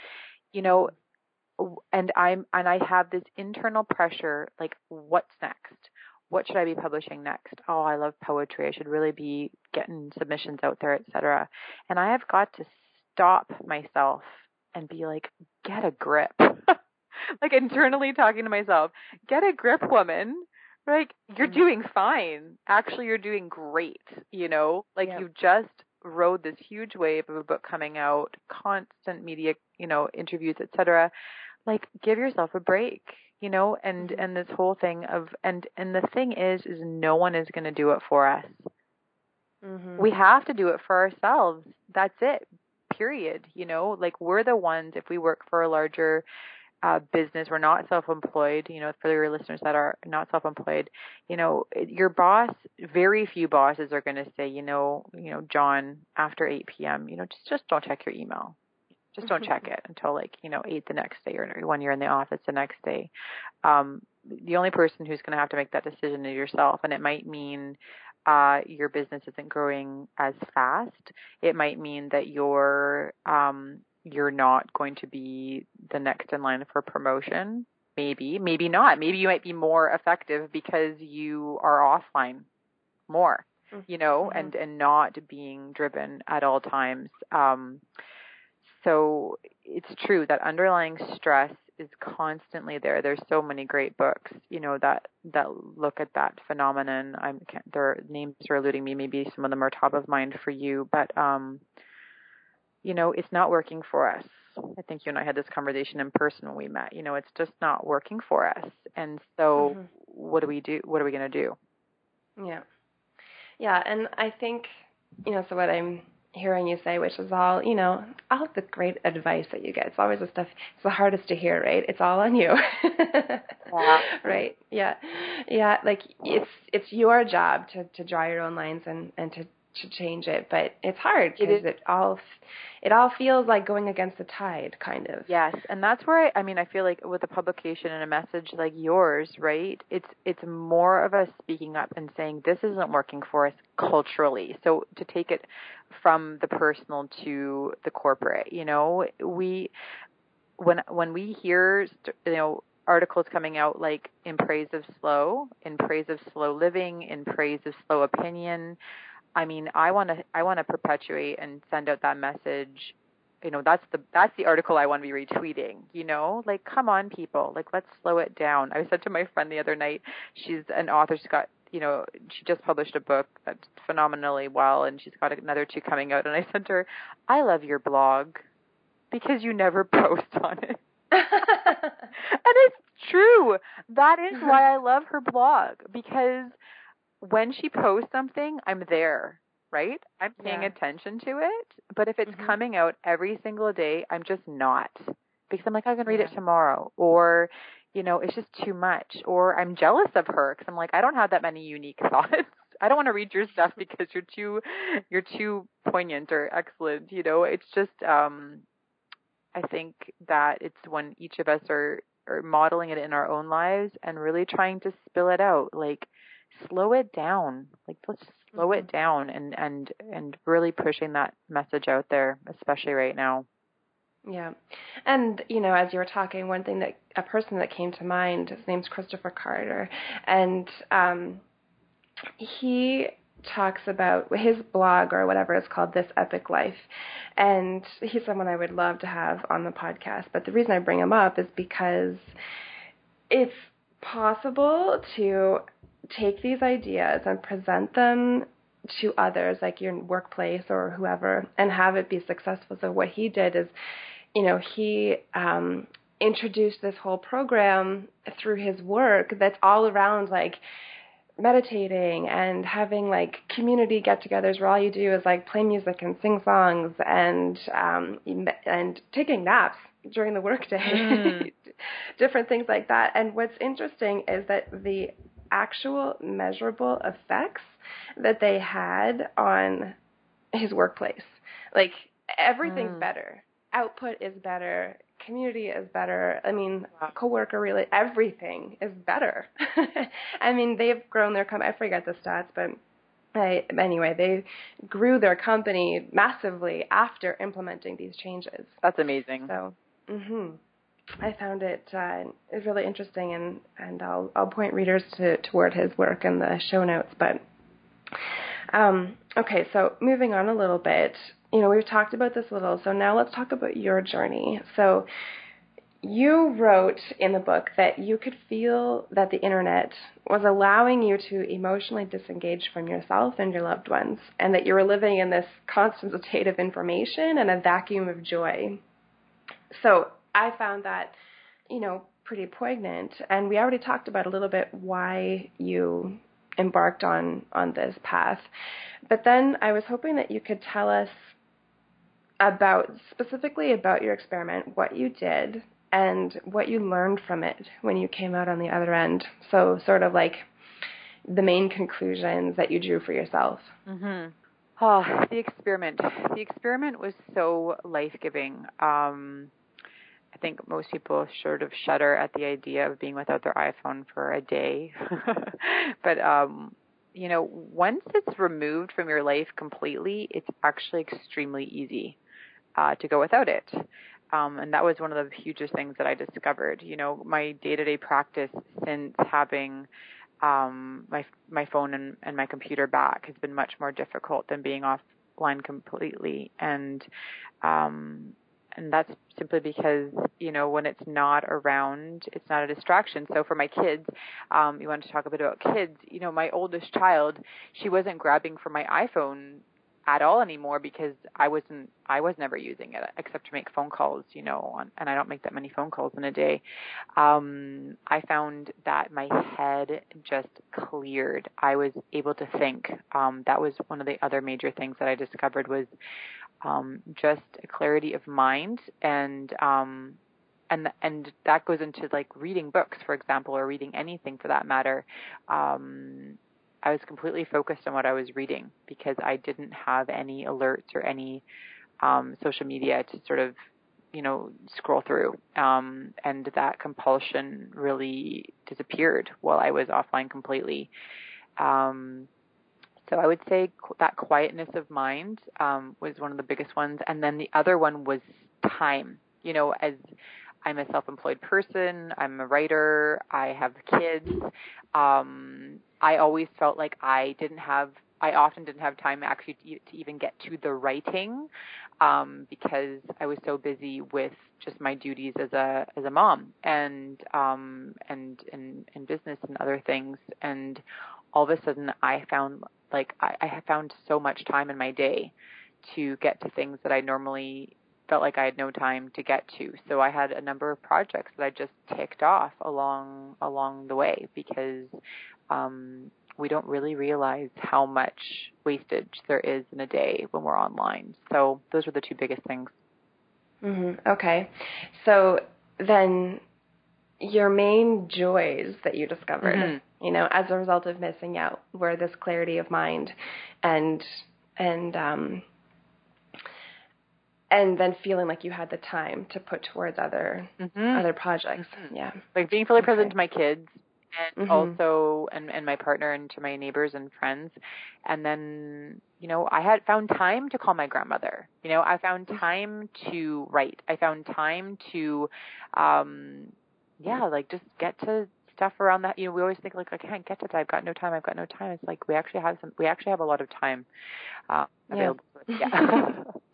and I have this internal pressure, like, what's next? What should I be publishing next? Oh, I love poetry. I should really be getting submissions out there, etc. And I have got to stop myself and be like, get a grip. Like, internally talking to myself, get a grip, woman. Like, you're doing fine. Actually, you're doing great. Like, you just rode this huge wave of a book coming out, constant media, interviews, etc. Like, give yourself a break. And this whole thing of, and the thing is no one is going to do it for us. We have to do it for ourselves. That's it. Period. Like, we're the ones, if we work for a larger business, we're not self-employed, for your listeners that are not self-employed, your boss, very few bosses are going to say, John, after 8 p.m., just don't check your email. Just don't check it until 8 the next day, or when you're in the office the next day. The only person who's going to have to make that decision is yourself. And it might mean your business isn't growing as fast. It might mean that you're not going to be the next in line for promotion. Maybe not. Maybe you might be more effective because you are offline more, and not being driven at all times. So it's true that underlying stress is constantly there. There's so many great books, that look at that phenomenon. Their names are eluding me. Maybe some of them are top of mind for you, but it's not working for us. I think you and I had this conversation in person when we met. It's just not working for us. And so what do we do? What are we going to do? Yeah. Yeah. And I think, so what I'm hearing you say, which is all, all the great advice that you get. It's always the stuff, it's the hardest to hear, right? It's all on you. Yeah. Right. Yeah. Yeah. Like it's your job to draw your own lines and to change it, but it's hard because it all feels like going against the tide, kind of. Yes, and that's where I feel like with a publication and a message like yours, right? It's more of us speaking up and saying this isn't working for us culturally. So to take it from the personal to the corporate, when we hear articles coming out like in praise of slow living, in praise of slow opinion. I want to perpetuate and send out that message. That's the article I want to be retweeting, come on people, let's slow it down. I said to my friend the other night, she's an author, she's got, she just published a book that's phenomenally well, and she's got another 2 coming out. And I said to her, I love your blog because you never post on it. And it's true. That is why I love her blog, because when she posts something, I'm there, right? I'm paying attention to it. But if it's coming out every single day, I'm just not. Because I'm like, I can read it tomorrow. Or, it's just too much. Or I'm jealous of her because I'm like, I don't have that many unique thoughts. I don't want to read your stuff because you're too poignant or excellent. It's just, I think that it's when each of us are modeling it in our own lives and really trying to spill it out, slow it down. Let's just slow it down and really pushing that message out there, especially right now. Yeah. And, as you were talking, one thing a person that came to mind, his name's Christopher Carter, and he talks about his blog or whatever is called This Epic Life. And he's someone I would love to have on the podcast. But the reason I bring him up is because it's possible to take these ideas and present them to others, like your workplace or whoever, and have it be successful. So what he did is, he introduced this whole program through his work that's all around meditating and having community get-togethers where all you do is play music and sing songs and taking naps during the workday, different things like that. And what's interesting is that the actual measurable effects that they had on his workplace, everything's better, output is better, community is better. Coworker really, everything is better. They've grown their company. I forget the stats, but anyway, they grew their company massively after implementing these changes. That's amazing. So, I found it is really interesting, and I'll point readers toward his work in the show notes. But okay, so moving on a little bit, we've talked about this a little. So now let's talk about your journey. So you wrote in the book that you could feel that the internet was allowing you to emotionally disengage from yourself and your loved ones, and that you were living in this constant state of information and a vacuum of joy. So I found that, pretty poignant, and we already talked about a little bit why you embarked on this path. But then I was hoping that you could tell us specifically about your experiment, what you did, and what you learned from it when you came out on the other end. So sort of the main conclusions that you drew for yourself. Oh, the experiment. The experiment was so life-giving. I think most people sort of shudder at the idea of being without their iPhone for a day. But, once it's removed from your life completely, it's actually extremely easy to go without it. And that was one of the hugest things that I discovered. My day-to-day practice since having my phone and my computer back has been much more difficult than being offline completely. And that's simply because, when it's not around, it's not a distraction. So for my kids, you want to talk a bit about kids, my oldest child, she wasn't grabbing for my iPhone at all anymore because I was never using it except to make phone calls, and I don't make that many phone calls in a day. I found that my head just cleared. I was able to think. That was one of the other major things that I discovered was just a clarity of mind, and that goes into like reading books, for example, or reading anything for that matter. I was completely focused on what I was reading because I didn't have any alerts or any social media to sort of, scroll through. And that compulsion really disappeared while I was offline completely. So I would say that quietness of mind was one of the biggest ones. And then the other one was time. As I'm a self-employed person, I'm a writer, I have kids. I always felt like I often didn't have time actually to even get to the writing because I was so busy with just my duties as a mom and business and other things. And all of a sudden I found I found so much time in my day to get to things that I normally felt like I had no time to get to. So I had a number of projects that I just ticked off along the way because we don't really realize how much wastage there is in a day when we're online. So those are the two biggest things. Mm-hmm. Okay. So then your main joys that you discovered, as a result of missing out were this clarity of mind and then feeling like you had the time to put towards other projects. Mm-hmm. Yeah. Like being fully present to my kids and also and my partner and to my neighbors and friends. And then, I had found time to call my grandmother. I found time to write. I found time to just get to stuff around that. We always think like, I can't get to that. I've got no time. It's like we actually have a lot of time available. Yeah.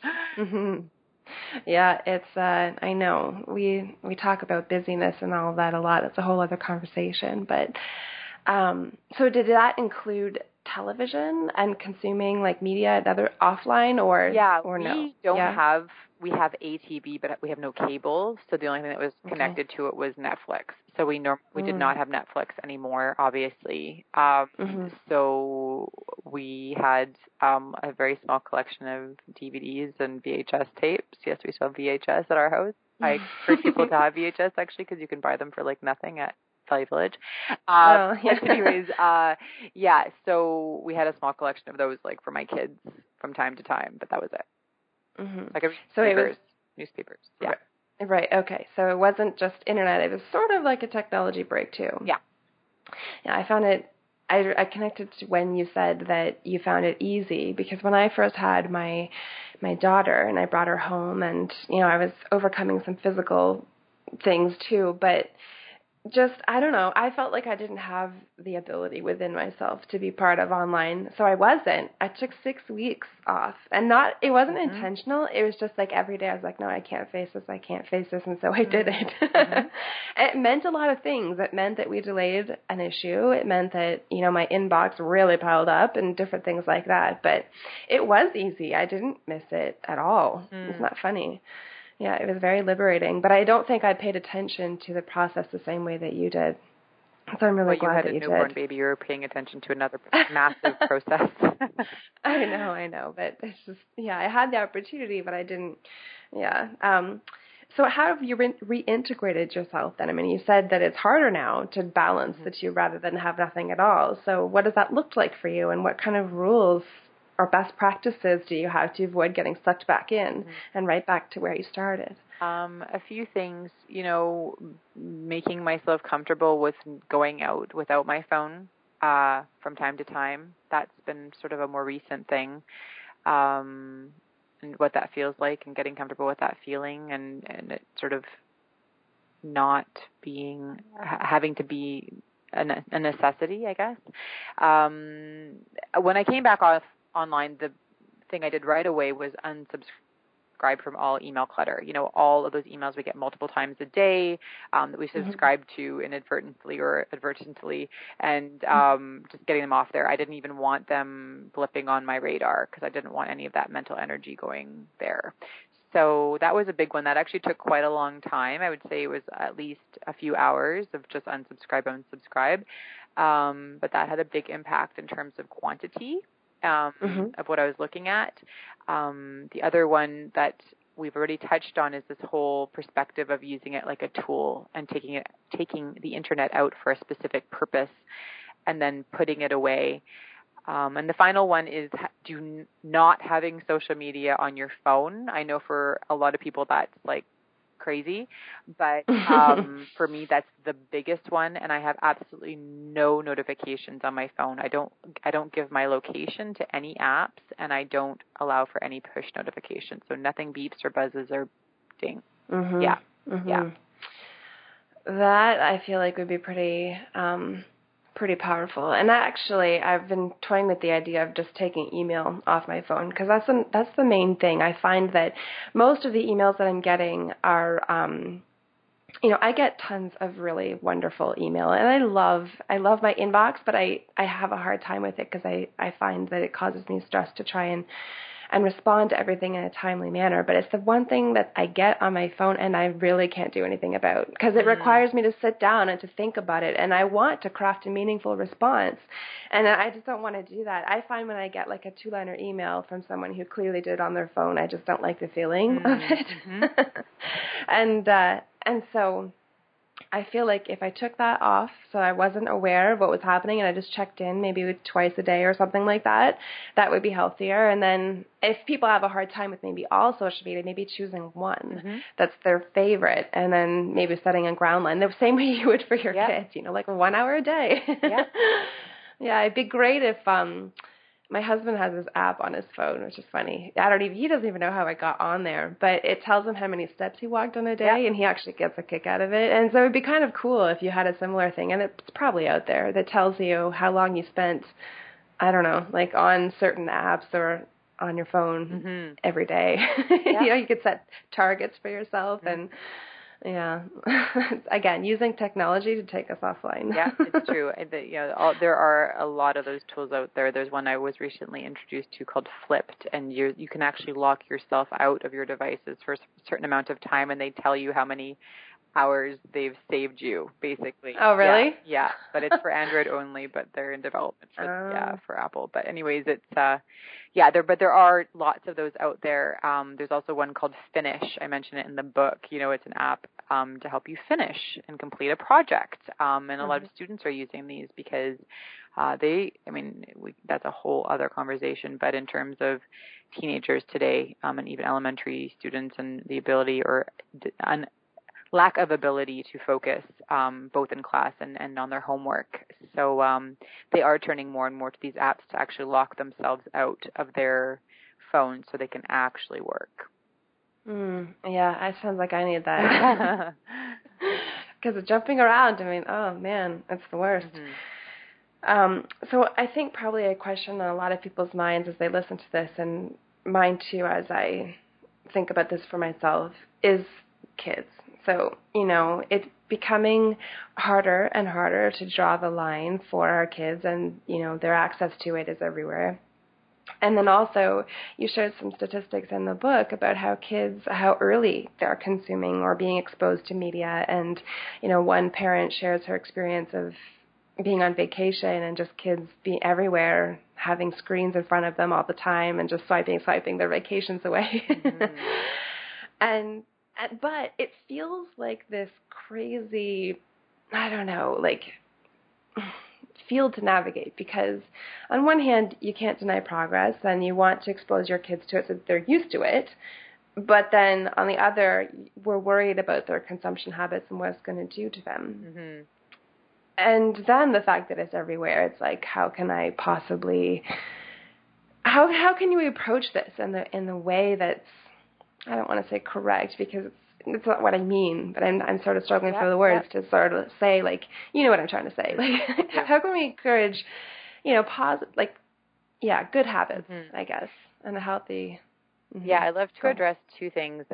Yeah, it's I know we talk about busyness and all of that a lot. It's a whole other conversation. But so did that include television and consuming like media and other offline or no? We have ATV, but we have no cable. So the only thing that was connected to it was Netflix. So we did not have Netflix anymore, obviously. So we had a very small collection of DVDs and VHS tapes. Yes, we still have VHS at our house. I encourage people to have VHS actually because you can buy them for like nothing at Valley Village. Anyways, so we had a small collection of those like for my kids from time to time, but that was it. Like newspapers. Yeah. Right. Okay. So it wasn't just internet. It was sort of like a technology break too. Yeah. Yeah. I found it. I connected to when you said that you found it easy because when I first had my daughter and I brought her home and I was overcoming some physical things too, but just, I don't know, I felt like I didn't have the ability within myself to be part of online, so I wasn't. I took 6 weeks off, and it wasn't intentional, it was just like every day I was like, no, I can't face this, and so I did it. It meant a lot of things. It meant that we delayed an issue. It meant that, my inbox really piled up and different things like that, but it was easy. I didn't miss it at all. It's not funny. Yeah, it was very liberating, but I don't think I paid attention to the process the same way that you did. So I'm really glad that you did. You had a newborn baby. You were paying attention to another massive process. I know, but it's just, I had the opportunity, but I didn't, So how have you reintegrated yourself then? I mean, you said that it's harder now to balance the two rather than have nothing at all. So what does that look like for you, and what kind of rules or best practices do you have to avoid getting sucked back in and right back to where you started? A few things, making myself comfortable with going out without my phone from time to time. That's been sort of a more recent thing, and what that feels like, and getting comfortable with that feeling, and it sort of not being having to be a necessity, I guess. When I came back online, the thing I did right away was unsubscribe from all email clutter. All of those emails we get multiple times a day that we subscribe to inadvertently or advertently, and just getting them off there. I didn't even want them blipping on my radar because I didn't want any of that mental energy going there. So that was a big one. That actually took quite a long time. I would say it was at least a few hours of just unsubscribe. But that had a big impact in terms of quantity of what I was looking at. The other one that we've already touched on is this whole perspective of using it like a tool and taking the internet out for a specific purpose and then putting it away. And the final one is not having social media on your phone. I know for a lot of people that's like crazy, but for me that's the biggest one, and I have absolutely no notifications on my phone. I don't give my location to any apps, and I don't allow for any push notifications. So nothing beeps or buzzes or ding. Yeah. That I feel like would be pretty powerful. And actually, I've been toying with the idea of just taking email off my phone, because that's the main thing. I find that most of the emails that I'm getting are, I get tons of really wonderful email, and I love my inbox, but I have a hard time with it because I find that it causes me stress to try and respond to everything in a timely manner. But it's the one thing that I get on my phone and I really can't do anything about, because it requires me to sit down and to think about it, and I want to craft a meaningful response, and I just don't want to do that. I find when I get like a 2-liner email from someone who clearly did it on their phone, I just don't like the feeling of it. And so I feel like if I took that off, so I wasn't aware of what was happening, and I just checked in maybe twice a day or something like that, that would be healthier. And then if people have a hard time with maybe all social media, maybe choosing one that's their favorite, and then maybe setting a ground line the same way you would for your kids, like 1 hour a day. Yeah, it'd be great if my husband has this app on his phone, which is funny. He doesn't even know how I got on there, but it tells him how many steps he walked on a day, and he actually gets a kick out of it. And so it'd be kind of cool if you had a similar thing, and it's probably out there, that tells you how long you spent, I don't know, like on certain apps or on your phone every day. You could set targets for yourself, and again, using technology to take us offline. Yeah, it's true. There are a lot of those tools out there. There's one I was recently introduced to called Flipped, and you can actually lock yourself out of your devices for a certain amount of time, and they tell you how many hours they've saved you, basically. Oh, really? Yeah, but it's for Android only, but they're in development for Apple. But anyways, it's there are lots of those out there. There's also one called Finish. I mention it in the book. It's an app to help you finish and complete a project. And a lot of students are using these because that's a whole other conversation, but in terms of teenagers today, and even elementary students, and the ability or lack of ability to focus, both in class and on their homework. So they are turning more and more to these apps to actually lock themselves out of their phones so they can actually work. Yeah, it sounds like I need that. Because of jumping around, oh man, it's the worst. So I think probably a question on a lot of people's minds as they listen to this, and mine too as I think about this for myself, is kids. So, it's becoming harder and harder to draw the line for our kids, and, their access to it is everywhere. And then also, you shared some statistics in the book about how early they're consuming or being exposed to media. And, one parent shares her experience of being on vacation and just kids being everywhere, having screens in front of them all the time and just swiping their vacations away. But it feels like this crazy, I don't know, like field to navigate, because on one hand, you can't deny progress and you want to expose your kids to it so that they're used to it. But then on the other, we're worried about their consumption habits and what it's going to do to them. Mm-hmm. And then the fact that it's everywhere, it's like, how can I possibly, how can you approach this in the way that's, I don't want to say correct, because it's not what I mean, but I'm sort of struggling for the words to sort of say, like, you know what I'm trying to say. Like, how can we encourage, good habits, I guess, and a healthy. Mm-hmm. Yeah, I'd love to address two things.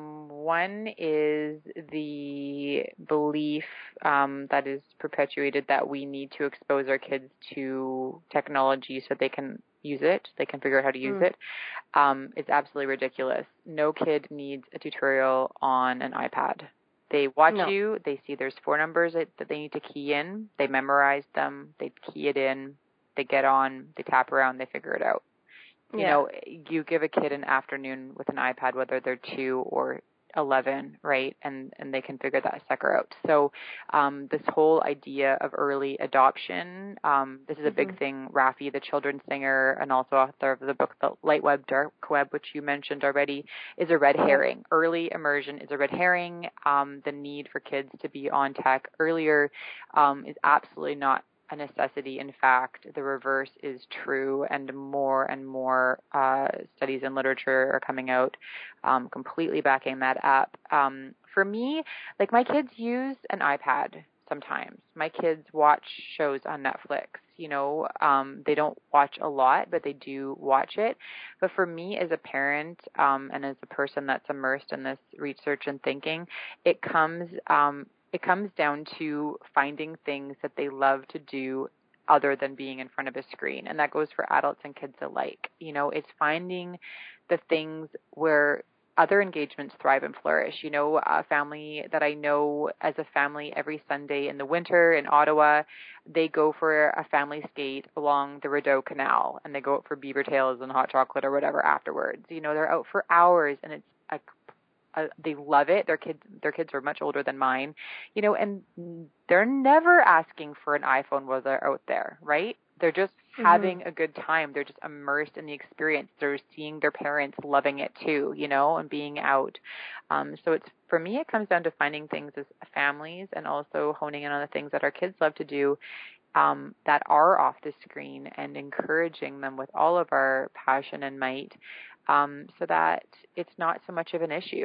One is the belief that is perpetuated that we need to expose our kids to technology so they can use it, they can figure out how to use it. It's absolutely ridiculous. No kid needs a tutorial on an iPad. They watch you, they see there's 4 numbers that they need to key in, they memorize them, they key it in, they get on, they tap around, they figure it out. You know, you give a kid an afternoon with an iPad, whether they're 2 or 11, right? And they can figure that sucker out. So this whole idea of early adoption, this is a big thing. Raffi, the children's singer and also author of the book The Light Web, Dark Web, which you mentioned already, is a red herring. Early immersion is a red herring. The need for kids to be on tech earlier is absolutely not a necessity. In fact, the reverse is true, and more studies and literature are coming out completely backing that up. For me, like, my kids use an iPad sometimes. My kids watch shows on Netflix. You know, they don't watch a lot, but they do watch it. But for me as a parent and as a person that's immersed in this research and thinking, it comes down to finding things that they love to do other than being in front of a screen. And that goes for adults and kids alike. You know, it's finding the things where other engagements thrive and flourish. You know, a family that I know as a family every Sunday in the winter in Ottawa, they go for a family skate along the Rideau Canal, and they go out for beaver tails and hot chocolate or whatever afterwards. You know, they're out for hours, and it's they love it. Their kids are much older than mine, you know, and they're never asking for an iPhone while they're out there, right? They're just having a good time. They're just immersed in the experience. They're seeing their parents loving it too, you know, and being out. So for me, it comes down to finding things as families and also honing in on the things that our kids love to do that are off the screen, and encouraging them with all of our passion and might so that it's not so much of an issue.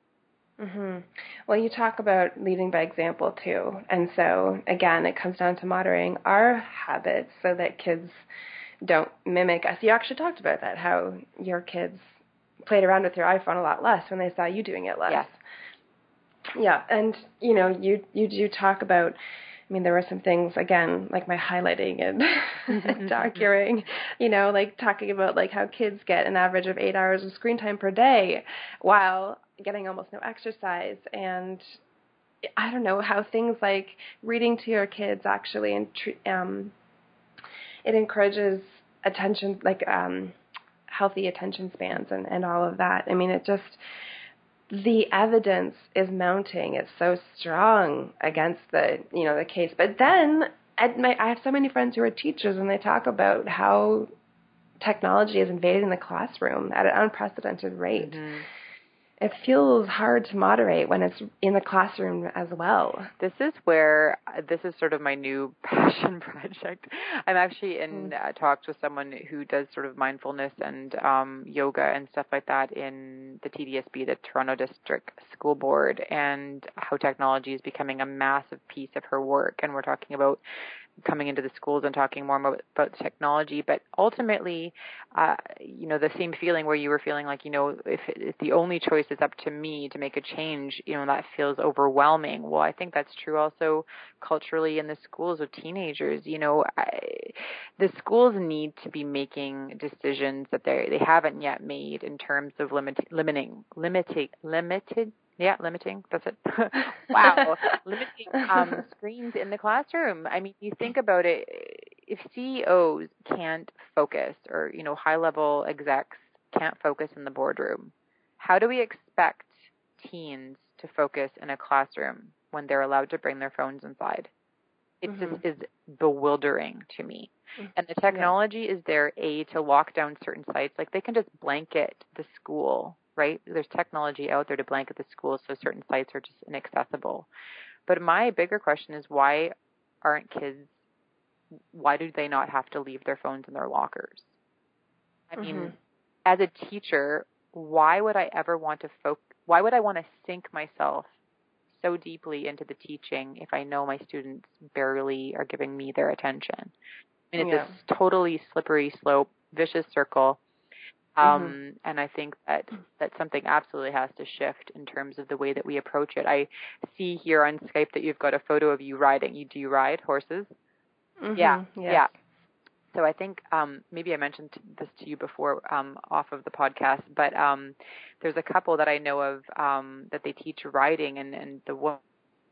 Well, you talk about leading by example too. And so, again, it comes down to moderating our habits so that kids don't mimic us. You actually talked about that, how your kids played around with your iPhone a lot less when they saw you doing it less. Yes. Yeah, and, you know, you do talk about, I mean, there were some things, again, like my highlighting and doctoring, you know, like talking about like how kids get an average of 8 hours of screen time per day while getting almost no exercise. And I don't know how things like reading to your kids actually, and it encourages attention, like healthy attention spans and all of that. I mean, it just, the evidence is mounting. It's so strong against the case. But then I have so many friends who are teachers, and they talk about how technology is invading the classroom at an unprecedented rate. It feels hard to moderate when it's in the classroom as well. This is sort of my new passion project. I'm actually in talks with someone who does sort of mindfulness and yoga and stuff like that in the TDSB, the Toronto District School Board, and how technology is becoming a massive piece of her work. And we're talking about coming into the schools and talking more about technology, but ultimately, you know, the same feeling where you were feeling like, you know, if the only choice is up to me to make a change, you know, that feels overwhelming. Well, I think that's true also culturally in the schools with teenagers. You know, the schools need to be making decisions that they haven't yet made in terms of limiting. That's it. Wow. Limiting screens in the classroom. I mean, you think about it, if CEOs can't focus, or, you know, high-level execs can't focus in the boardroom, how do we expect teens to focus in a classroom when they're allowed to bring their phones inside? It just is bewildering to me. And the technology is there, to lock down certain sites. Like they can just blanket the school, right? There's technology out there to blanket the school so certain sites are just inaccessible. But my bigger question is, why do they not have to leave their phones in their lockers? I mean, as a teacher, why would I ever want to why would I want to sink myself so deeply into the teaching if I know my students barely are giving me their attention? I mean, it's this totally slippery slope, vicious circle. And I think that something absolutely has to shift in terms of the way that we approach it. I see here on Skype that you've got a photo of you riding. Do you ride horses? Yeah. So I think maybe I mentioned this to you before off of the podcast, but there's a couple that I know of that they teach riding, and the woman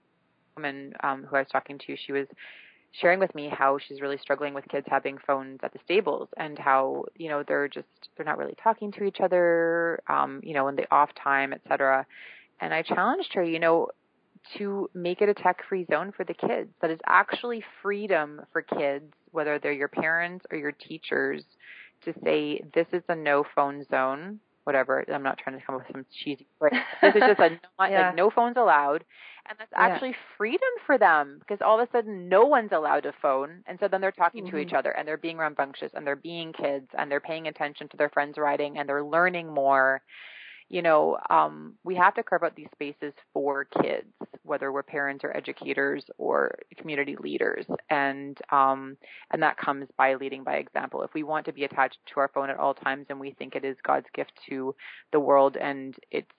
who I was talking to, she was sharing with me how she's really struggling with kids having phones at the stables, and how, they're not really talking to each other, in the off time, et cetera. And I challenged her, to make it a tech-free zone for the kids that is actually freedom for kids, whether they're your parents or your teachers, to say, this is a no phone zone, whatever. I'm not trying to come up with some cheesy, but this is just like no phones allowed. And that's actually freedom for them, because all of a sudden no one's allowed a phone. And so then they're talking to each other, and they're being rambunctious, and they're being kids, and they're paying attention to their friends riding, and they're learning more. We have to carve out these spaces for kids, whether we're parents or educators or community leaders. And that comes by leading by example. If we want to be attached to our phone at all times, and we think it is God's gift to the world, and it's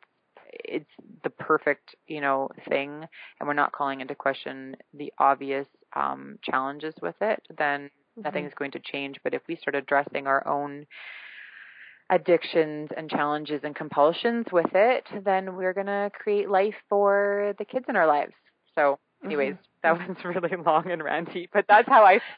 the perfect, thing, and we're not calling into question the obvious challenges with it, then nothing is going to change. But if we start addressing our own addictions and challenges and compulsions with it, then we're going to create life for the kids in our lives. So anyways, that was really long and ranty, but that's how I...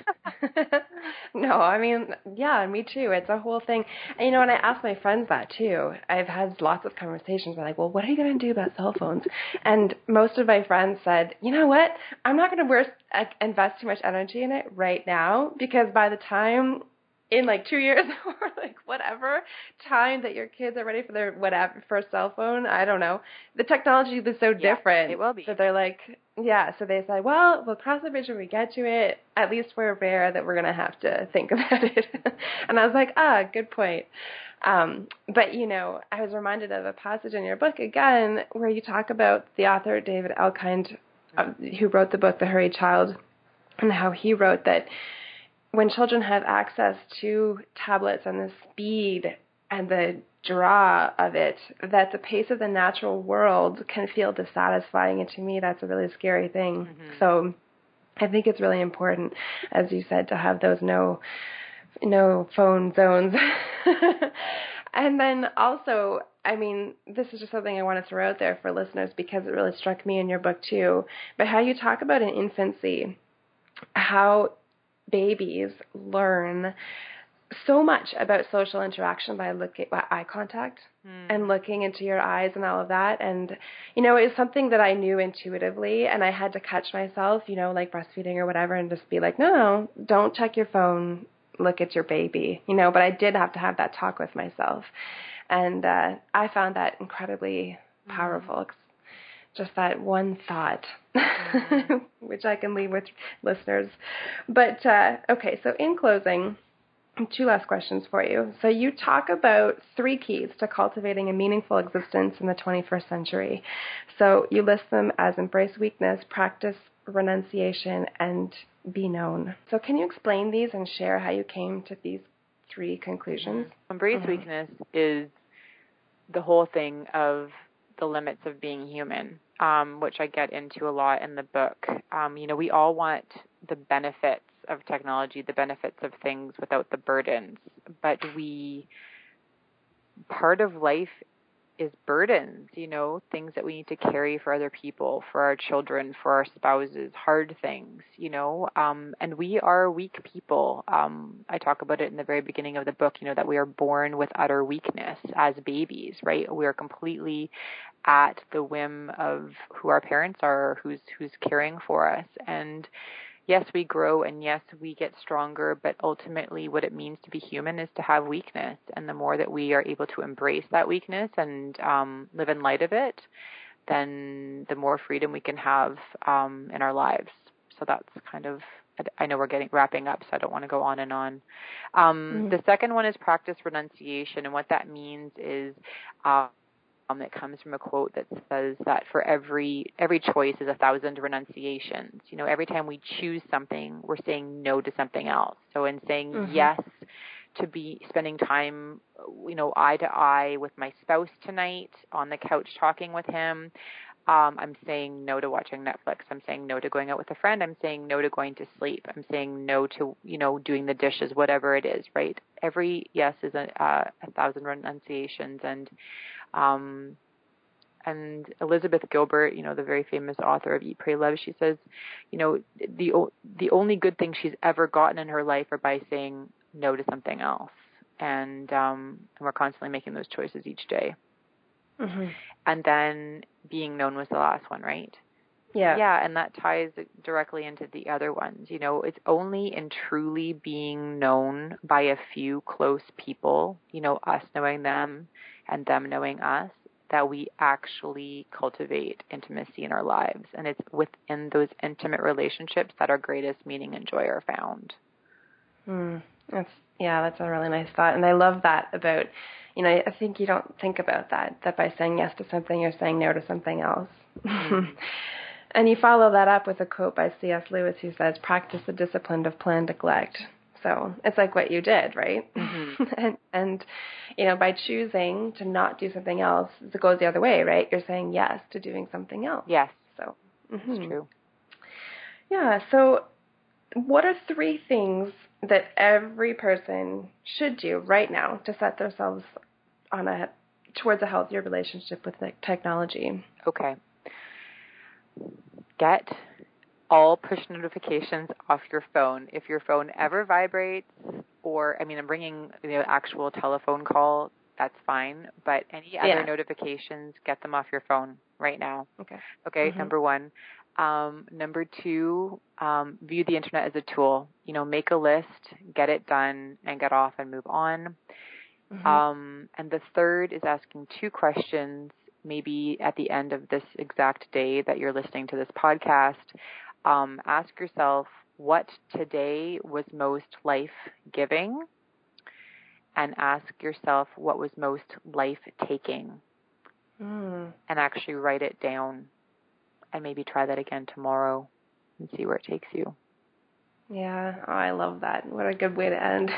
No, I mean, yeah, me too. It's a whole thing. And, and I ask my friends that too. I've had lots of conversations. They're like, well, what are you going to do about cell phones? And most of my friends said, you know what? I'm not going to invest too much energy in it right now, because by the time in like 2 years or like whatever time that your kids are ready for their for a cell phone, I don't know. The technology is so different. It will be. So they're like, so they say, well, we'll cross the bridge when we get to it. At least we're aware that we're going to have to think about it. And I was like, good point. But, I was reminded of a passage in your book again, where you talk about the author, David Elkind, who wrote the book, The Hurried Child, and how he wrote that when children have access to tablets and the speed and the draw of it, that the pace of the natural world can feel dissatisfying. And to me, that's a really scary thing. So I think it's really important, as you said, to have those no phone zones. And then also, I mean, this is just something I want to throw out there for listeners, because it really struck me in your book too, but how you talk about in infancy, how babies learn so much about social interaction by eye contact and looking into your eyes and all of that. And, it was something that I knew intuitively, and I had to catch myself, like breastfeeding or whatever, and just be like, no, don't check your phone, look at your baby, but I did have to have that talk with myself. And I found that incredibly powerful. Just that one thought, which I can leave with listeners. But, okay, so in closing, 2 last questions for you. So you talk about 3 keys to cultivating a meaningful existence in the 21st century. So you list them as embrace weakness, practice renunciation, and be known. So can you explain these and share how you came to these 3 conclusions? Embrace weakness is the whole thing of the limits of being human, which I get into a lot in the book. We all want the benefits of technology, the benefits of things without the burdens, but part of life burdens, things that we need to carry for other people, for our children, for our spouses, hard things, and we are weak people. I talk about it in the very beginning of the book, that we are born with utter weakness as babies, right? We are completely at the whim of who our parents are, who's caring for us. And yes, we grow, and yes, we get stronger, but ultimately what it means to be human is to have weakness. And the more that we are able to embrace that weakness and live in light of it, then the more freedom we can have in our lives. So that's kind of, I know we're wrapping up, so I don't want to go on and on. The second one is practice renunciation. And what that means is it comes from a quote that says that for every choice is 1,000 renunciations. Every time we choose something, we're saying no to something else. So in saying yes to be spending time, eye to eye with my spouse tonight on the couch talking with him, I'm saying no to watching Netflix. I'm saying no to going out with a friend. I'm saying no to going to sleep. I'm saying no to, doing the dishes, whatever it is, right? Every yes is 1,000 renunciations. And Elizabeth Gilbert, the very famous author of Eat, Pray, Love, she says, the only good thing she's ever gotten in her life are by saying no to something else. And we're constantly making those choices each day. And then being known was the last one, right? Yeah. Yeah, and that ties directly into the other ones. It's only in truly being known by a few close people, us knowing them and them knowing us, that we actually cultivate intimacy in our lives. And it's within those intimate relationships that our greatest meaning and joy are found. That's a really nice thought. And I love that about, I think you don't think about that by saying yes to something, you're saying no to something else. And you follow that up with a quote by C.S. Lewis who says, practice the discipline of planned neglect. So it's like what you did, right? and by choosing to not do something else, it goes the other way, right? You're saying yes to doing something else. Yes. So that's true. Yeah. So what are 3 things that every person should do right now to set themselves towards a healthier relationship with technology? Okay. Get all push notifications off your phone. If your phone ever vibrates, I'm bringing the actual telephone call, that's fine. But any other notifications, get them off your phone right now. Okay. Number 1. Number 2, view the internet as a tool. Make a list, get it done, and get off and move on. And the third is asking 2 questions, maybe at the end of this exact day that you're listening to this podcast. Ask yourself what today was most life-giving, and ask yourself what was most life-taking, and actually write it down, and maybe try that again tomorrow and see where it takes you. Yeah, I love that. What a good way to end.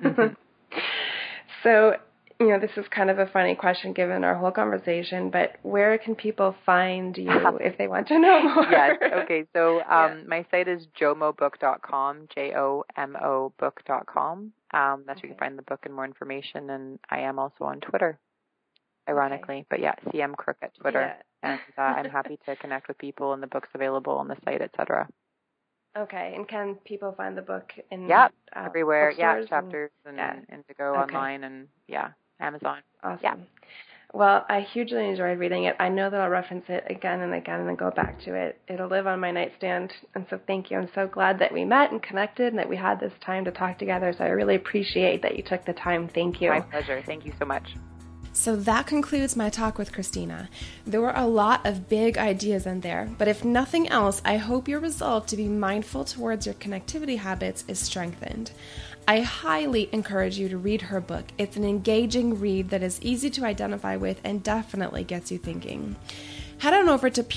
So, this is kind of a funny question given our whole conversation, but where can people find you if they want to know more? Yes, okay. So my site is jomobook.com, Jomo book.com. That's where you can find the book and more information, and I am also on Twitter, ironically. But CM Crook at Twitter. And I'm happy to connect with people, and the book's available on the site, etc. Okay, and can people find the book in everywhere? Chapters and Indigo online and Amazon. Awesome. Yeah. Well, I hugely enjoyed reading it. I know that I'll reference it again and again and then go back to it. It'll live on my nightstand, and so thank you. I'm so glad that we met and connected and that we had this time to talk together, so I really appreciate that you took the time. Thank you. My pleasure. Thank you so much. So that concludes my talk with Christina. There were a lot of big ideas in there, but if nothing else, I hope your resolve to be mindful towards your connectivity habits is strengthened. I highly encourage you to read her book. It's an engaging read that is easy to identify with and definitely gets you thinking. Head on over to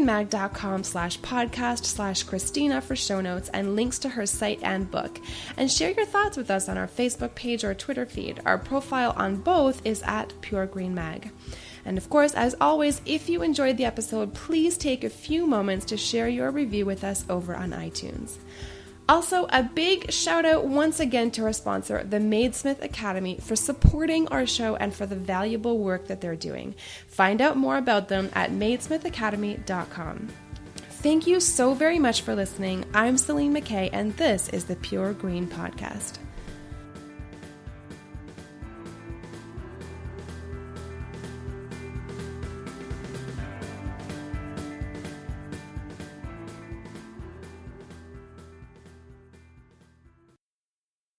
puregreenmag.com/podcast/Christina for show notes and links to her site and book. And share your thoughts with us on our Facebook page or Twitter feed. Our profile on both is at Pure Green Mag. And of course, as always, if you enjoyed the episode, please take a few moments to share your review with us over on iTunes. Also, a big shout out once again to our sponsor, the Madesmith Academy, for supporting our show and for the valuable work that they're doing. Find out more about them at madesmithacademy.com. Thank you so very much for listening. I'm Celine McKay, and this is the Pure Green Podcast.